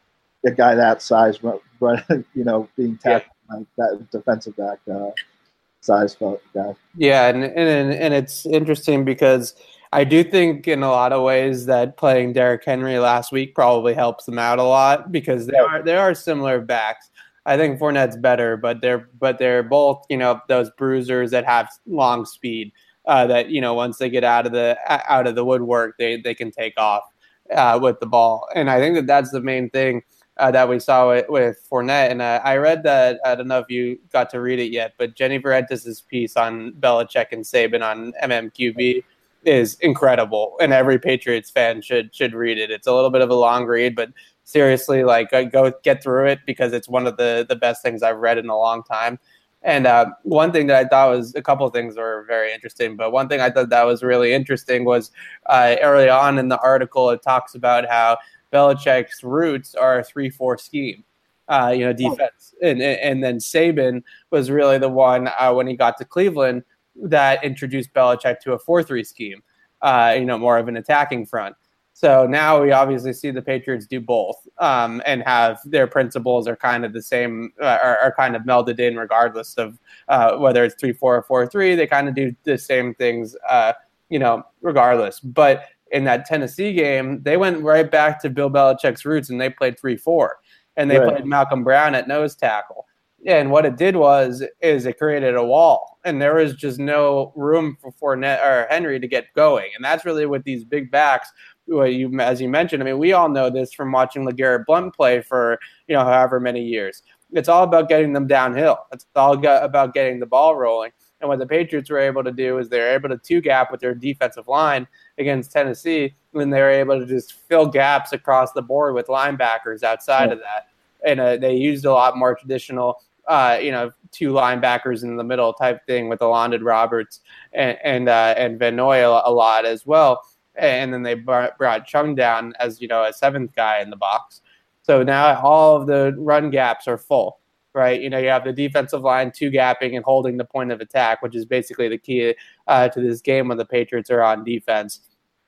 a guy that size, but you know, being tackled yeah. like that defensive back uh, size guy. Yeah, and, and and it's interesting because I do think in a lot of ways that playing Derrick Henry last week probably helps them out a lot, because they are they are similar backs. I think Fournette's better, but they're but they're both, you know, those bruisers that have long speed. Uh, that, you know, once they get out of the out of the woodwork, they they can take off uh, with the ball, and I think that that's the main thing. Uh, that we saw with, with Fournette. And uh, I read that, I don't know if you got to read it yet, but Jenny Varentis' piece on Belichick and Saban on M M Q B is incredible, and every Patriots fan should should read it. It's a little bit of a long read, but seriously, like, uh, go get through it, because it's one of the, the best things I've read in a long time. And uh, one thing that I thought was, a couple of things were very interesting, but one thing I thought that was really interesting was uh, early on in the article, it talks about how Belichick's roots are a three four scheme, uh, you know, defense. And, and then Saban was really the one, uh, when he got to Cleveland, that introduced Belichick to a four three scheme, uh, you know, more of an attacking front. So now we obviously see the Patriots do both, um, and have their principles are kind of the same, uh, are, are kind of melded in regardless of uh, whether it's three four or four three. They kind of do the same things, uh, you know, regardless. But in that Tennessee game, they went right back to Bill Belichick's roots, and they played three four, and they right. played Malcolm Brown at nose tackle. And what it did was, is it created a wall, and there was just no room for Fournette or Henry to get going. And that's really what these big backs, what you, as you mentioned, I mean, we all know this from watching LeGarrette Blount play for, you know, however many years. It's all about getting them downhill. It's all about getting the ball rolling. And what the Patriots were able to do is they're able to two-gap with their defensive line against Tennessee, and they were able to just fill gaps across the board with linebackers outside yeah. of that. And uh, they used a lot more traditional, uh, you know, two linebackers in the middle type thing with Alondra Roberts and and, uh, and Van Noy a, a lot as well. And then they brought, brought Chung down as, you know, a seventh guy in the box. So now all of the run gaps are full. Right, you know, you have the defensive line two gapping and holding the point of attack, which is basically the key uh, to this game when the Patriots are on defense.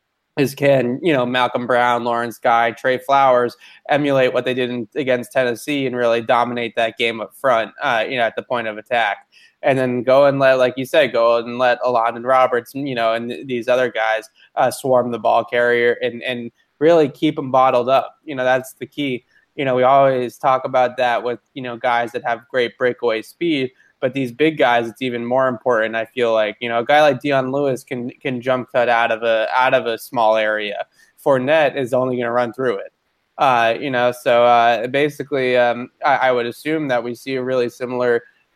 Is can, you know, Malcolm Brown, Lawrence Guy, Trey Flowers emulate what they did in, against Tennessee and really dominate that game up front, uh, you know, at the point of attack, and then go and let, like you said, go and let Alondra Roberts, you know, and th- these other guys uh, swarm the ball carrier and and really keep them bottled up. You know, that's the key. You know, we always talk about that with, you know, guys that have great breakaway speed, but these big guys, it's even more important. I feel like, you know, a guy like Dion Lewis can can jump cut out of a out of a small area. Fournette is only going to run through it. Uh, you know, so uh, basically, um, I, I would assume that we see a really similar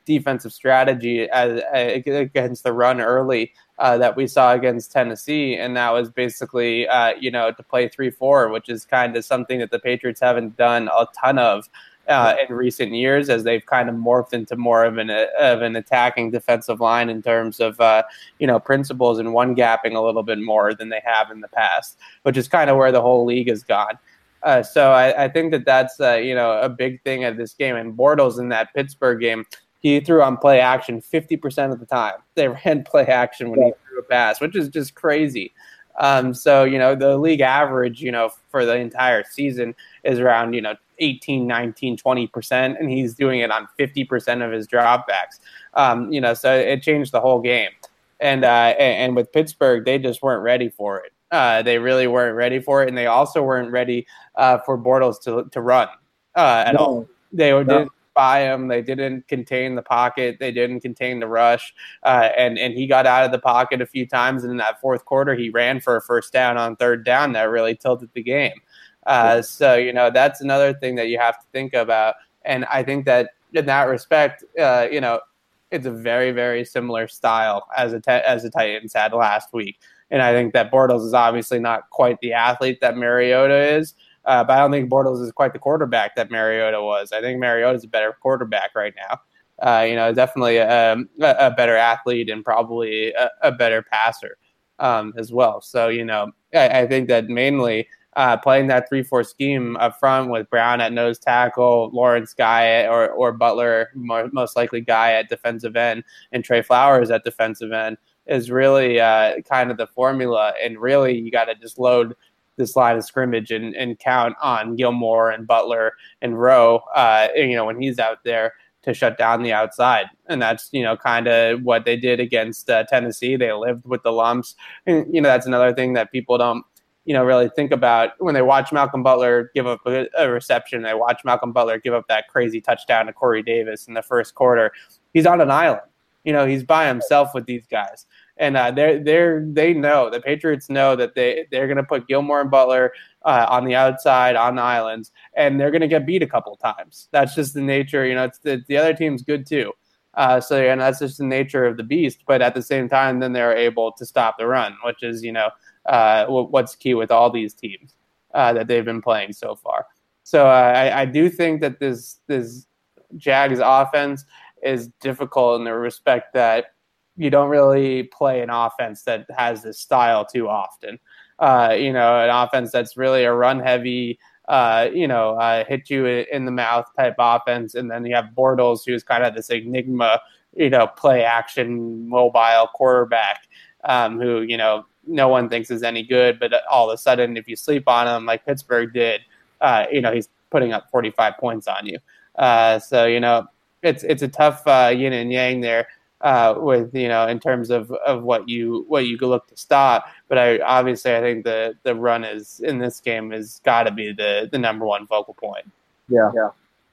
defensive strategy as, as against the run early uh, that we saw against Tennessee, and that was basically uh, you know to play three four, which is kind of something that the Patriots haven't done a ton of uh, in recent years, as they've kind of morphed into more of an of an attacking defensive line in terms of uh, you know principles and one gapping a little bit more than they have in the past, which is kind of where the whole league has gone. Uh, so I, I think that that's uh, you know a big thing at this game. And Bortles in that Pittsburgh game, he threw on play action fifty percent of the time. They ran play action when he threw a pass, which is just crazy. Um, so, you know, the league average, you know, for the entire season is around, you know, eighteen, nineteen, twenty percent, and he's doing it on fifty percent of his dropbacks. Um, you know, so it changed the whole game. And, uh, and, and with Pittsburgh, they just weren't ready for it. Uh, they really weren't ready for it, and they also weren't ready uh, for Bortles to to run uh, at no. all. They no. didn't by him. They didn't contain the pocket. They didn't contain the rush. Uh, and, and he got out of the pocket a few times. And in that fourth quarter, he ran for a first down on third down that really tilted the game. Uh, so, you know, that's another thing that you have to think about. And I think that in that respect, uh, you know, it's a very, very similar style as a, as the Titans had last week. And I think that Bortles is obviously not quite the athlete that Mariota is. Uh, but I don't think Bortles is quite the quarterback that Mariota was. I think Mariota is a better quarterback right now. Uh, you know, definitely a, a better athlete and probably a, a better passer um, as well. So, you know, I, I think that mainly uh, playing that three four scheme up front with Brown at nose tackle, Lawrence Guy or, or Butler, more, most likely Guy at defensive end, and Trey Flowers at defensive end is really uh, kind of the formula. And really, you got to just load this line of scrimmage and, and count on Gilmore and Butler and Rowe, uh, you know, when he's out there to shut down the outside. And that's, you know, kind of what they did against uh, Tennessee. They lived with the lumps. And, you know, that's another thing that people don't, you know, really think about when they watch Malcolm Butler give up a, a reception. They watch Malcolm Butler give up that crazy touchdown to Corey Davis in the first quarter. He's on an island. You know, he's by himself with these guys. And uh, they're they're they know the Patriots know that they they're going to put Gilmore and Butler uh, on the outside on the islands, and they're going to get beat a couple of times. That's just the nature. You know, it's the, the other team's good too. Uh, so and that's just the nature of the beast. But at the same time, then they're able to stop the run, which is you know uh, what's key with all these teams uh, that they've been playing so far. So uh, I, I do think that this this Jags offense is difficult in the respect that you don't really play an offense that has this style too often. Uh, you know, an offense that's really a run-heavy, uh, you know, uh, hit you in the mouth type offense, and then you have Bortles, who's kind of this enigma, you know, play-action, mobile quarterback, um, who, you know, no one thinks is any good, but all of a sudden, if you sleep on him like Pittsburgh did, uh, you know, he's putting up forty-five points on you. Uh, so, you know, it's it's a tough uh, yin and yang there. Uh, with you know, in terms of, of what you what you look to stop, but I obviously I think the, the run is in this game has got to be the, the number one focal point. Yeah, yeah.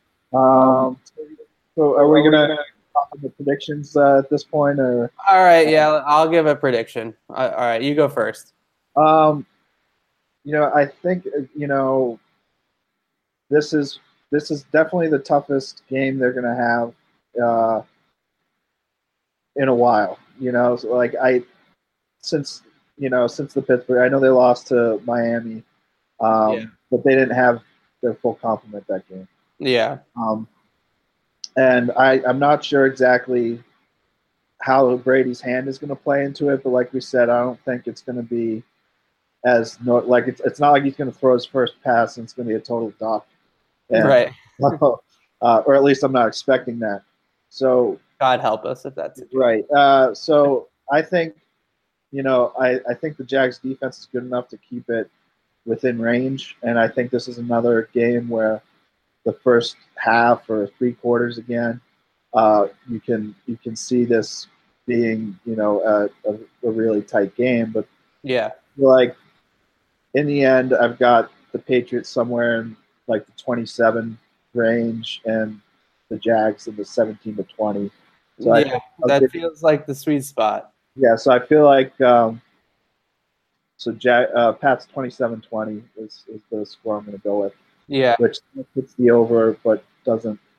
Um, so are we gonna talk about the predictions uh, at this point, or? All right, yeah, I'll give a prediction. All right, you go first. Um, you know, I think you know this is this is definitely the toughest game they're gonna have. Uh, in a while, you know, so like I, since, you know, since the Pittsburgh, I know they lost to Miami, um, yeah. but they didn't have their full complement that game. Yeah. Um, and I, I'm not sure exactly how Brady's hand is going to play into it, but like we said, I don't think it's going to be as, no, like, it's, it's not like he's going to throw his first pass and it's going to be a total duck. And, right. uh, or at least I'm not expecting that. So, God help us if that's it. Right. Uh, so I think, you know, I, I think the Jags defense is good enough to keep it within range. And I think this is another game where the first half or three quarters again, uh, you can you can see this being, you know, a, a, a really tight game. But yeah, like in the end, I've got the Patriots somewhere in like the twenty-seven range and the Jags in the seventeen to twenty. So yeah, I, that feels like the sweet spot. Yeah, so I feel like um, so Jack, uh, Pat's twenty-seven twenty is, is the score I'm going to go with. Yeah, which hits the over, but doesn't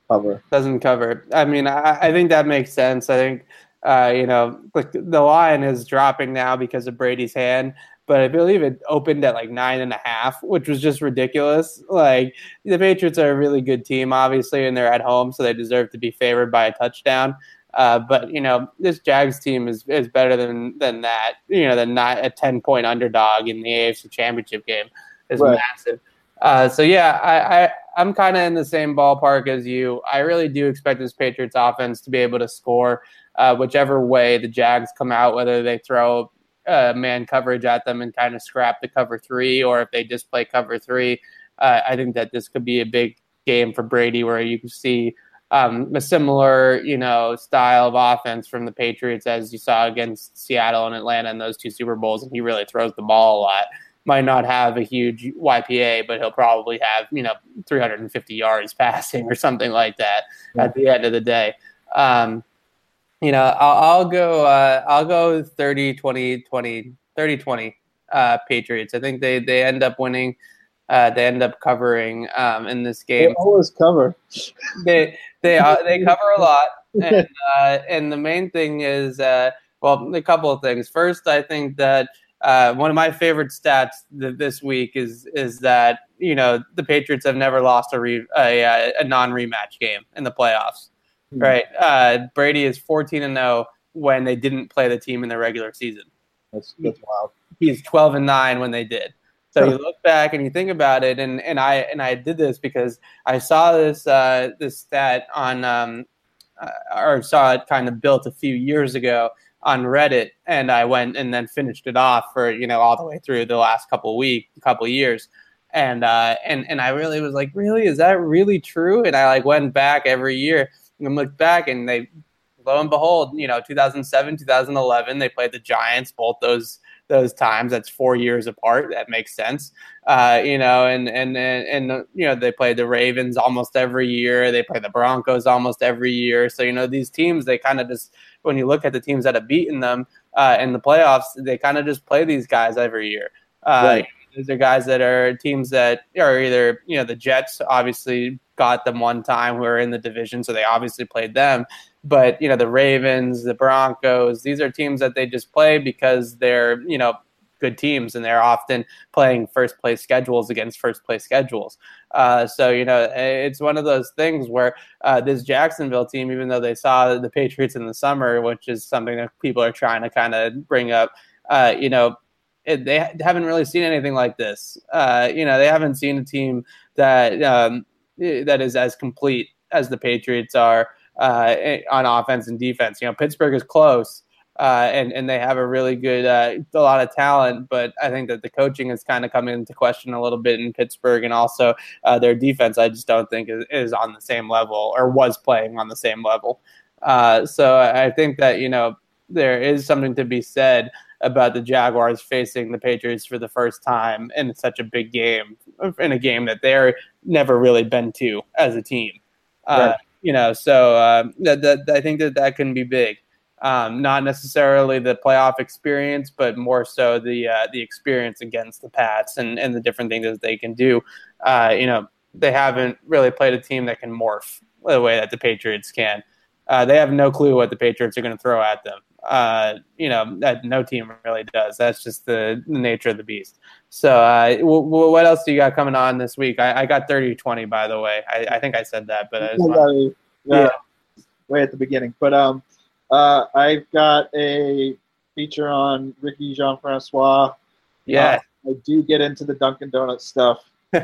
cover. Doesn't cover. I mean, I, I think that makes sense. I think, uh, you know, like the line is dropping now because of Brady's hand, but I believe it opened at like nine and a half, which was just ridiculous. Like the Patriots are a really good team, obviously, and they're at home, so they deserve to be favored by a touchdown. Uh, but you know, this Jags team is, is better than than that. You know, than not a ten point underdog in the A F C Championship game is Right. massive. Uh, so yeah, I, I I'm kind of in the same ballpark as you. I really do expect this Patriots offense to be able to score uh, whichever way the Jags come out, whether they throw uh, man coverage at them and kind of scrap the cover three, or if they just play cover three. Uh, I think that this could be a big game for Brady, where you can see um, a similar, you know, style of offense from the Patriots as you saw against Seattle and Atlanta in those two Super Bowls, and he really throws the ball a lot. Might not have a huge Y P A, but he'll probably have, you know, three hundred fifty yards passing or something like that yeah. at the end of the day. Um, you know, I'll, I'll go, uh, I'll go thirty, twenty, twenty, thirty, twenty uh, Patriots. I think they, they end up winning. Uh, they end up covering um, in this game. They always cover. They, they, uh, they cover a lot. And, uh, and the main thing is, uh, well, a couple of things. First, I think that, Uh, one of my favorite stats th- this week is is that, you know, the Patriots have never lost a re- a, a non-rematch game in the playoffs, mm-hmm. right? Uh, Brady is fourteen and oh when they didn't play the team in the regular season. That's, that's wild. He's twelve and nine when they did. So you look back and you think about it, and, and I and I did this because I saw this uh, this stat on um, uh, or saw it kind of built a few years ago on Reddit, and I went and then finished it off for, you know, all the way through the last couple of weeks, couple of years. And, uh, and, and I really was like, really, is that really true? And I like went back every year and looked back, and they, lo and behold, you know, two thousand seven, two thousand eleven, they played the Giants, both those, those times. That's four years apart. That makes sense. Uh, you know, and, and, and, and, you know, they played the Ravens almost every year. They play the Broncos almost every year. So, you know, these teams, they kind of just, when you look at the teams that have beaten them uh, in the playoffs, they kind of just play these guys every year. Uh, right. These are guys that are teams that are either, you know, the Jets obviously got them one time who were in the division, so they obviously played them. But, you know, the Ravens, the Broncos, these are teams that they just play because they're, you know, good teams, and they're often playing first place schedules against first place schedules. Uh, so, you know, it's one of those things where uh, this Jacksonville team, even though they saw the Patriots in the summer, which is something that people are trying to kind of bring up, uh, you know, it, they haven't really seen anything like this. Uh, you know, they haven't seen a team that um, that is as complete as the Patriots are uh, on offense and defense. You know, Pittsburgh is close. Uh, and, and they have a really good, uh, a lot of talent, but I think that the coaching has kind of come into question a little bit in Pittsburgh, and also uh, their defense, I just don't think is, is on the same level, or was playing on the same level. Uh, so I think that, you know, there is something to be said about the Jaguars facing the Patriots for the first time in such a big game, in a game that they're never really been to as a team. Uh, right. You know, so uh, that, that, I think that that can be big. Um, not necessarily the playoff experience, but more so the uh, the experience against the Pats and, and the different things that they can do. Uh, you know, they haven't really played a team that can morph the way that the Patriots can. Uh, they have no clue what the Patriots are going to throw at them. Uh, you know, that no team really does. That's just the, the nature of the beast. So uh, w- w- what else do you got coming on this week? I, I got thirty twenty, by the way. I, I think I said that, but I just want... yeah, yeah, way at the beginning. But um. Uh, I've got a feature on Ricky Jean-Francois. Yeah, uh, I do get into the Dunkin' Donuts stuff,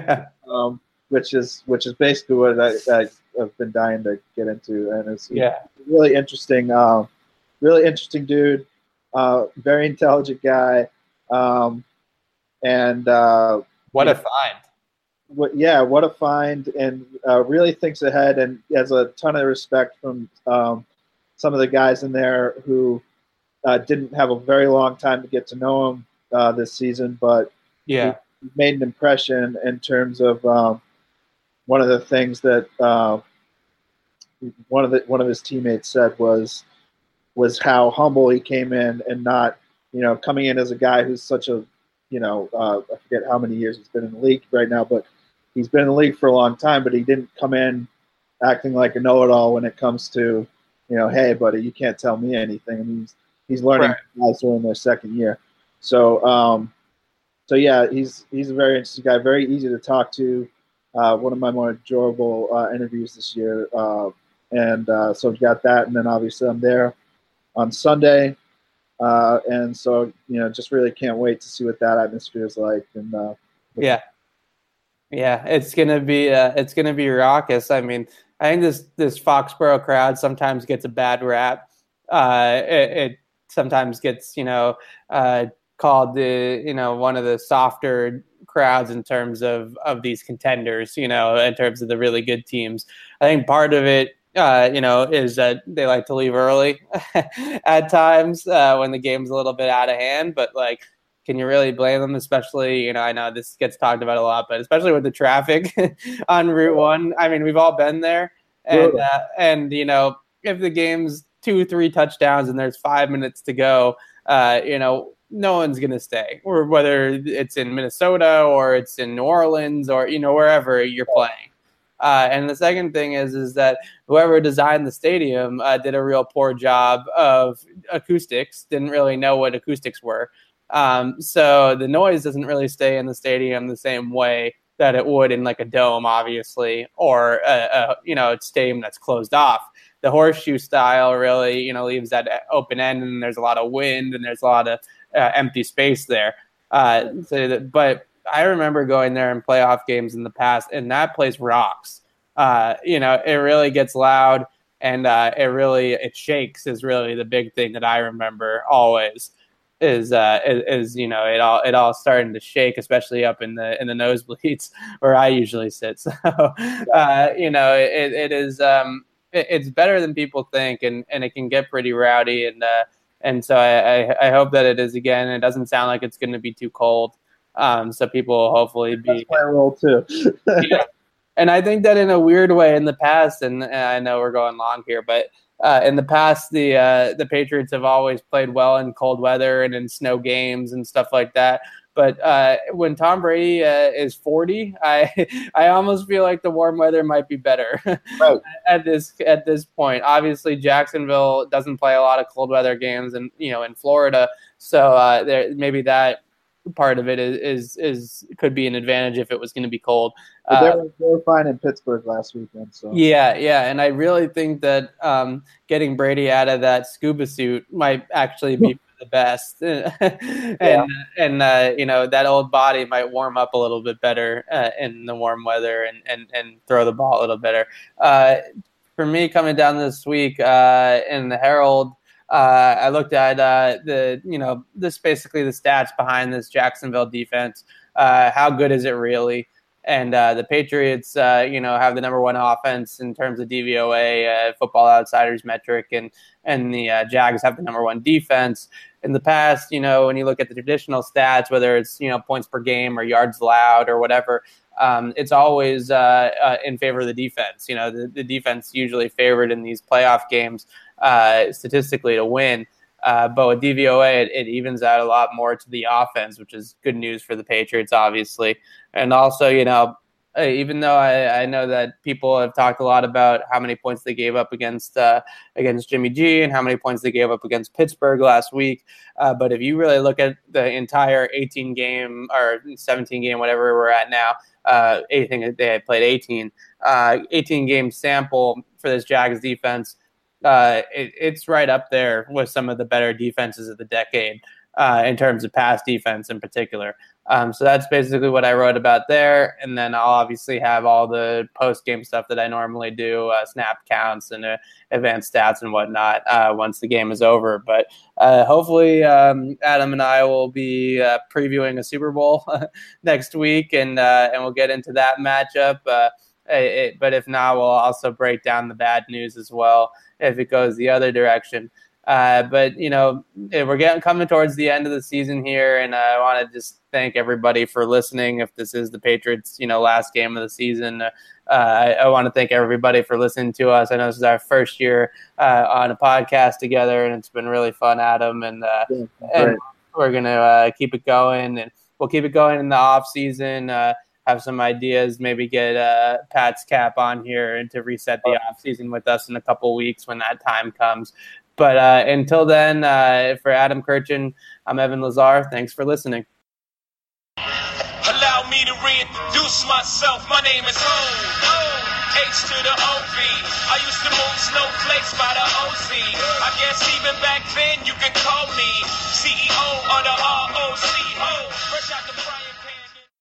um, which is which is basically what I, I have been dying to get into, and it's yeah. really interesting. Um, really interesting dude, uh, very intelligent guy, um, and uh, what a know, find! What, yeah, what a find, and uh, really thinks ahead, and has a ton of respect from. Um, some of the guys in there who uh, didn't have a very long time to get to know him uh, this season, but yeah, he made an impression in terms of um, one of the things that uh, one of the one of his teammates said was was how humble he came in, and not, you know, coming in as a guy who's such a, you know, uh, I forget how many years he's been in the league right now, but he's been in the league for a long time, but he didn't come in acting like a know-it-all when it comes to, you know, hey, buddy, you can't tell me anything. I mean, he's he's learning Right. guys who are in their second year. So, um, so yeah, he's he's a very interesting guy, very easy to talk to. Uh, one of my more enjoyable uh, interviews this year, uh, and uh, so we've got that, and then obviously I'm there on Sunday, uh, and so you know, just really can't wait to see what that atmosphere is like. And uh, Yeah. Yeah, it's gonna be uh, it's gonna be raucous. I mean, I think this this Foxborough crowd sometimes gets a bad rap. Uh, it, it sometimes gets, you know, uh, called the, you know, one of the softer crowds in terms of of these contenders. You know, in terms of the really good teams. I think part of it, uh, you know, is that they like to leave early at times uh, when the game's a little bit out of hand. But like, can you really blame them? Especially, you know, I know this gets talked about a lot, but especially with the traffic on Route One. I mean, we've all been there, and uh, and you know, if the game's two, three touchdowns and there's five minutes to go, uh, you know, no one's gonna stay. Or whether it's in Minnesota or it's in New Orleans or, you know, wherever you're playing. Uh, and the second thing is is that whoever designed the stadium uh, did a real poor job of acoustics. Didn't really know what acoustics were. Um, so the noise doesn't really stay in the stadium the same way that it would in like a dome, obviously, or a, a you know, a stadium that's closed off. The horseshoe style really, you know, leaves that open end, and there's a lot of wind and there's a lot of uh, empty space there. Uh, so that, but I remember going there in playoff games in the past, and that place rocks. Uh, you know, it really gets loud, and uh, it really it shakes. Is really the big thing that I remember always. Is, uh, is is you know, it all it all starting to shake, especially up in the in the nosebleeds where I usually sit. So uh, you know, it it is um, it, it's better than people think, and, and it can get pretty rowdy, and uh, and so I, I I hope that it is again. It doesn't sound like it's going to be too cold, um, so people will hopefully be. That's my role too. Yeah. And I think that in a weird way in the past, and, and I know we're going long here, but uh, in the past, the uh, the Patriots have always played well in cold weather and in snow games and stuff like that. But uh, when Tom Brady uh, is forty, I I almost feel like the warm weather might be better Right. at this at this point. Obviously, Jacksonville doesn't play a lot of cold weather games, and you know, in Florida, so uh, there maybe that part of it is is, is could be an advantage if it was going to be cold. But they, Uh, were, they were fine in Pittsburgh last weekend. So yeah, yeah, and I really think that um, getting Brady out of that scuba suit might actually be for the best, and Yeah. and uh, you know, that old body might warm up a little bit better uh, in the warm weather, and, and, and throw the ball a little better. Uh, for me, coming down this week uh, in the Herald, uh, I looked at uh, the you know this basically the stats behind this Jacksonville defense. Uh, how good is it really? And uh, the Patriots, uh, you know, have the number one offense in terms of D V O A, uh, Football Outsiders metric, and and the uh, Jags have the number one defense. In the past, you know, when you look at the traditional stats, whether it's, you know, points per game or yards allowed or whatever, um, it's always uh, uh, in favor of the defense. You know, the, the defense usually favored in these playoff games uh, statistically to win. Uh, but with D V O A, it, it evens out a lot more to the offense, which is good news for the Patriots, obviously. And also, you know, even though I, I know that people have talked a lot about how many points they gave up against uh, against Jimmy G and how many points they gave up against Pittsburgh last week, uh, but if you really look at the entire eighteen game or seventeen game, whatever we're at now, uh, I think they had played eighteen, uh, eighteen game sample for this Jags defense. Uh, it, it's right up there with some of the better defenses of the decade uh, in terms of pass defense in particular. Um, so that's basically what I wrote about there. And then I'll obviously have all the post-game stuff that I normally do, uh, snap counts and uh, advanced stats and whatnot uh, once the game is over. But uh, hopefully um, Adam and I will be uh, previewing a Super Bowl next week, and uh, and we'll get into that matchup. Uh, it, but if not, we'll also break down the bad news as well if it goes the other direction. Uh, but, you know, we're getting coming towards the end of the season here, and I want to just thank everybody for listening. If this is the Patriots, you know, last game of the season, uh, I, I want to thank everybody for listening to us. I know this is our first year uh, on a podcast together, and it's been really fun, Adam, and, uh, and we're going to uh, keep it going, and we'll keep it going in the off season. Uh, have some ideas, maybe get uh, Pat's Cap on here and to reset the offseason with us in a couple weeks when that time comes. But uh, until then, uh, for Adam Kirchin, I'm Evan Lazar. Thanks for listening. Allow me to reintroduce myself. My name is O. O. H to the O V. I used to move snowflakes by the O Z. I guess even back then you could call me C E O of the R O C O. Fresh out the front.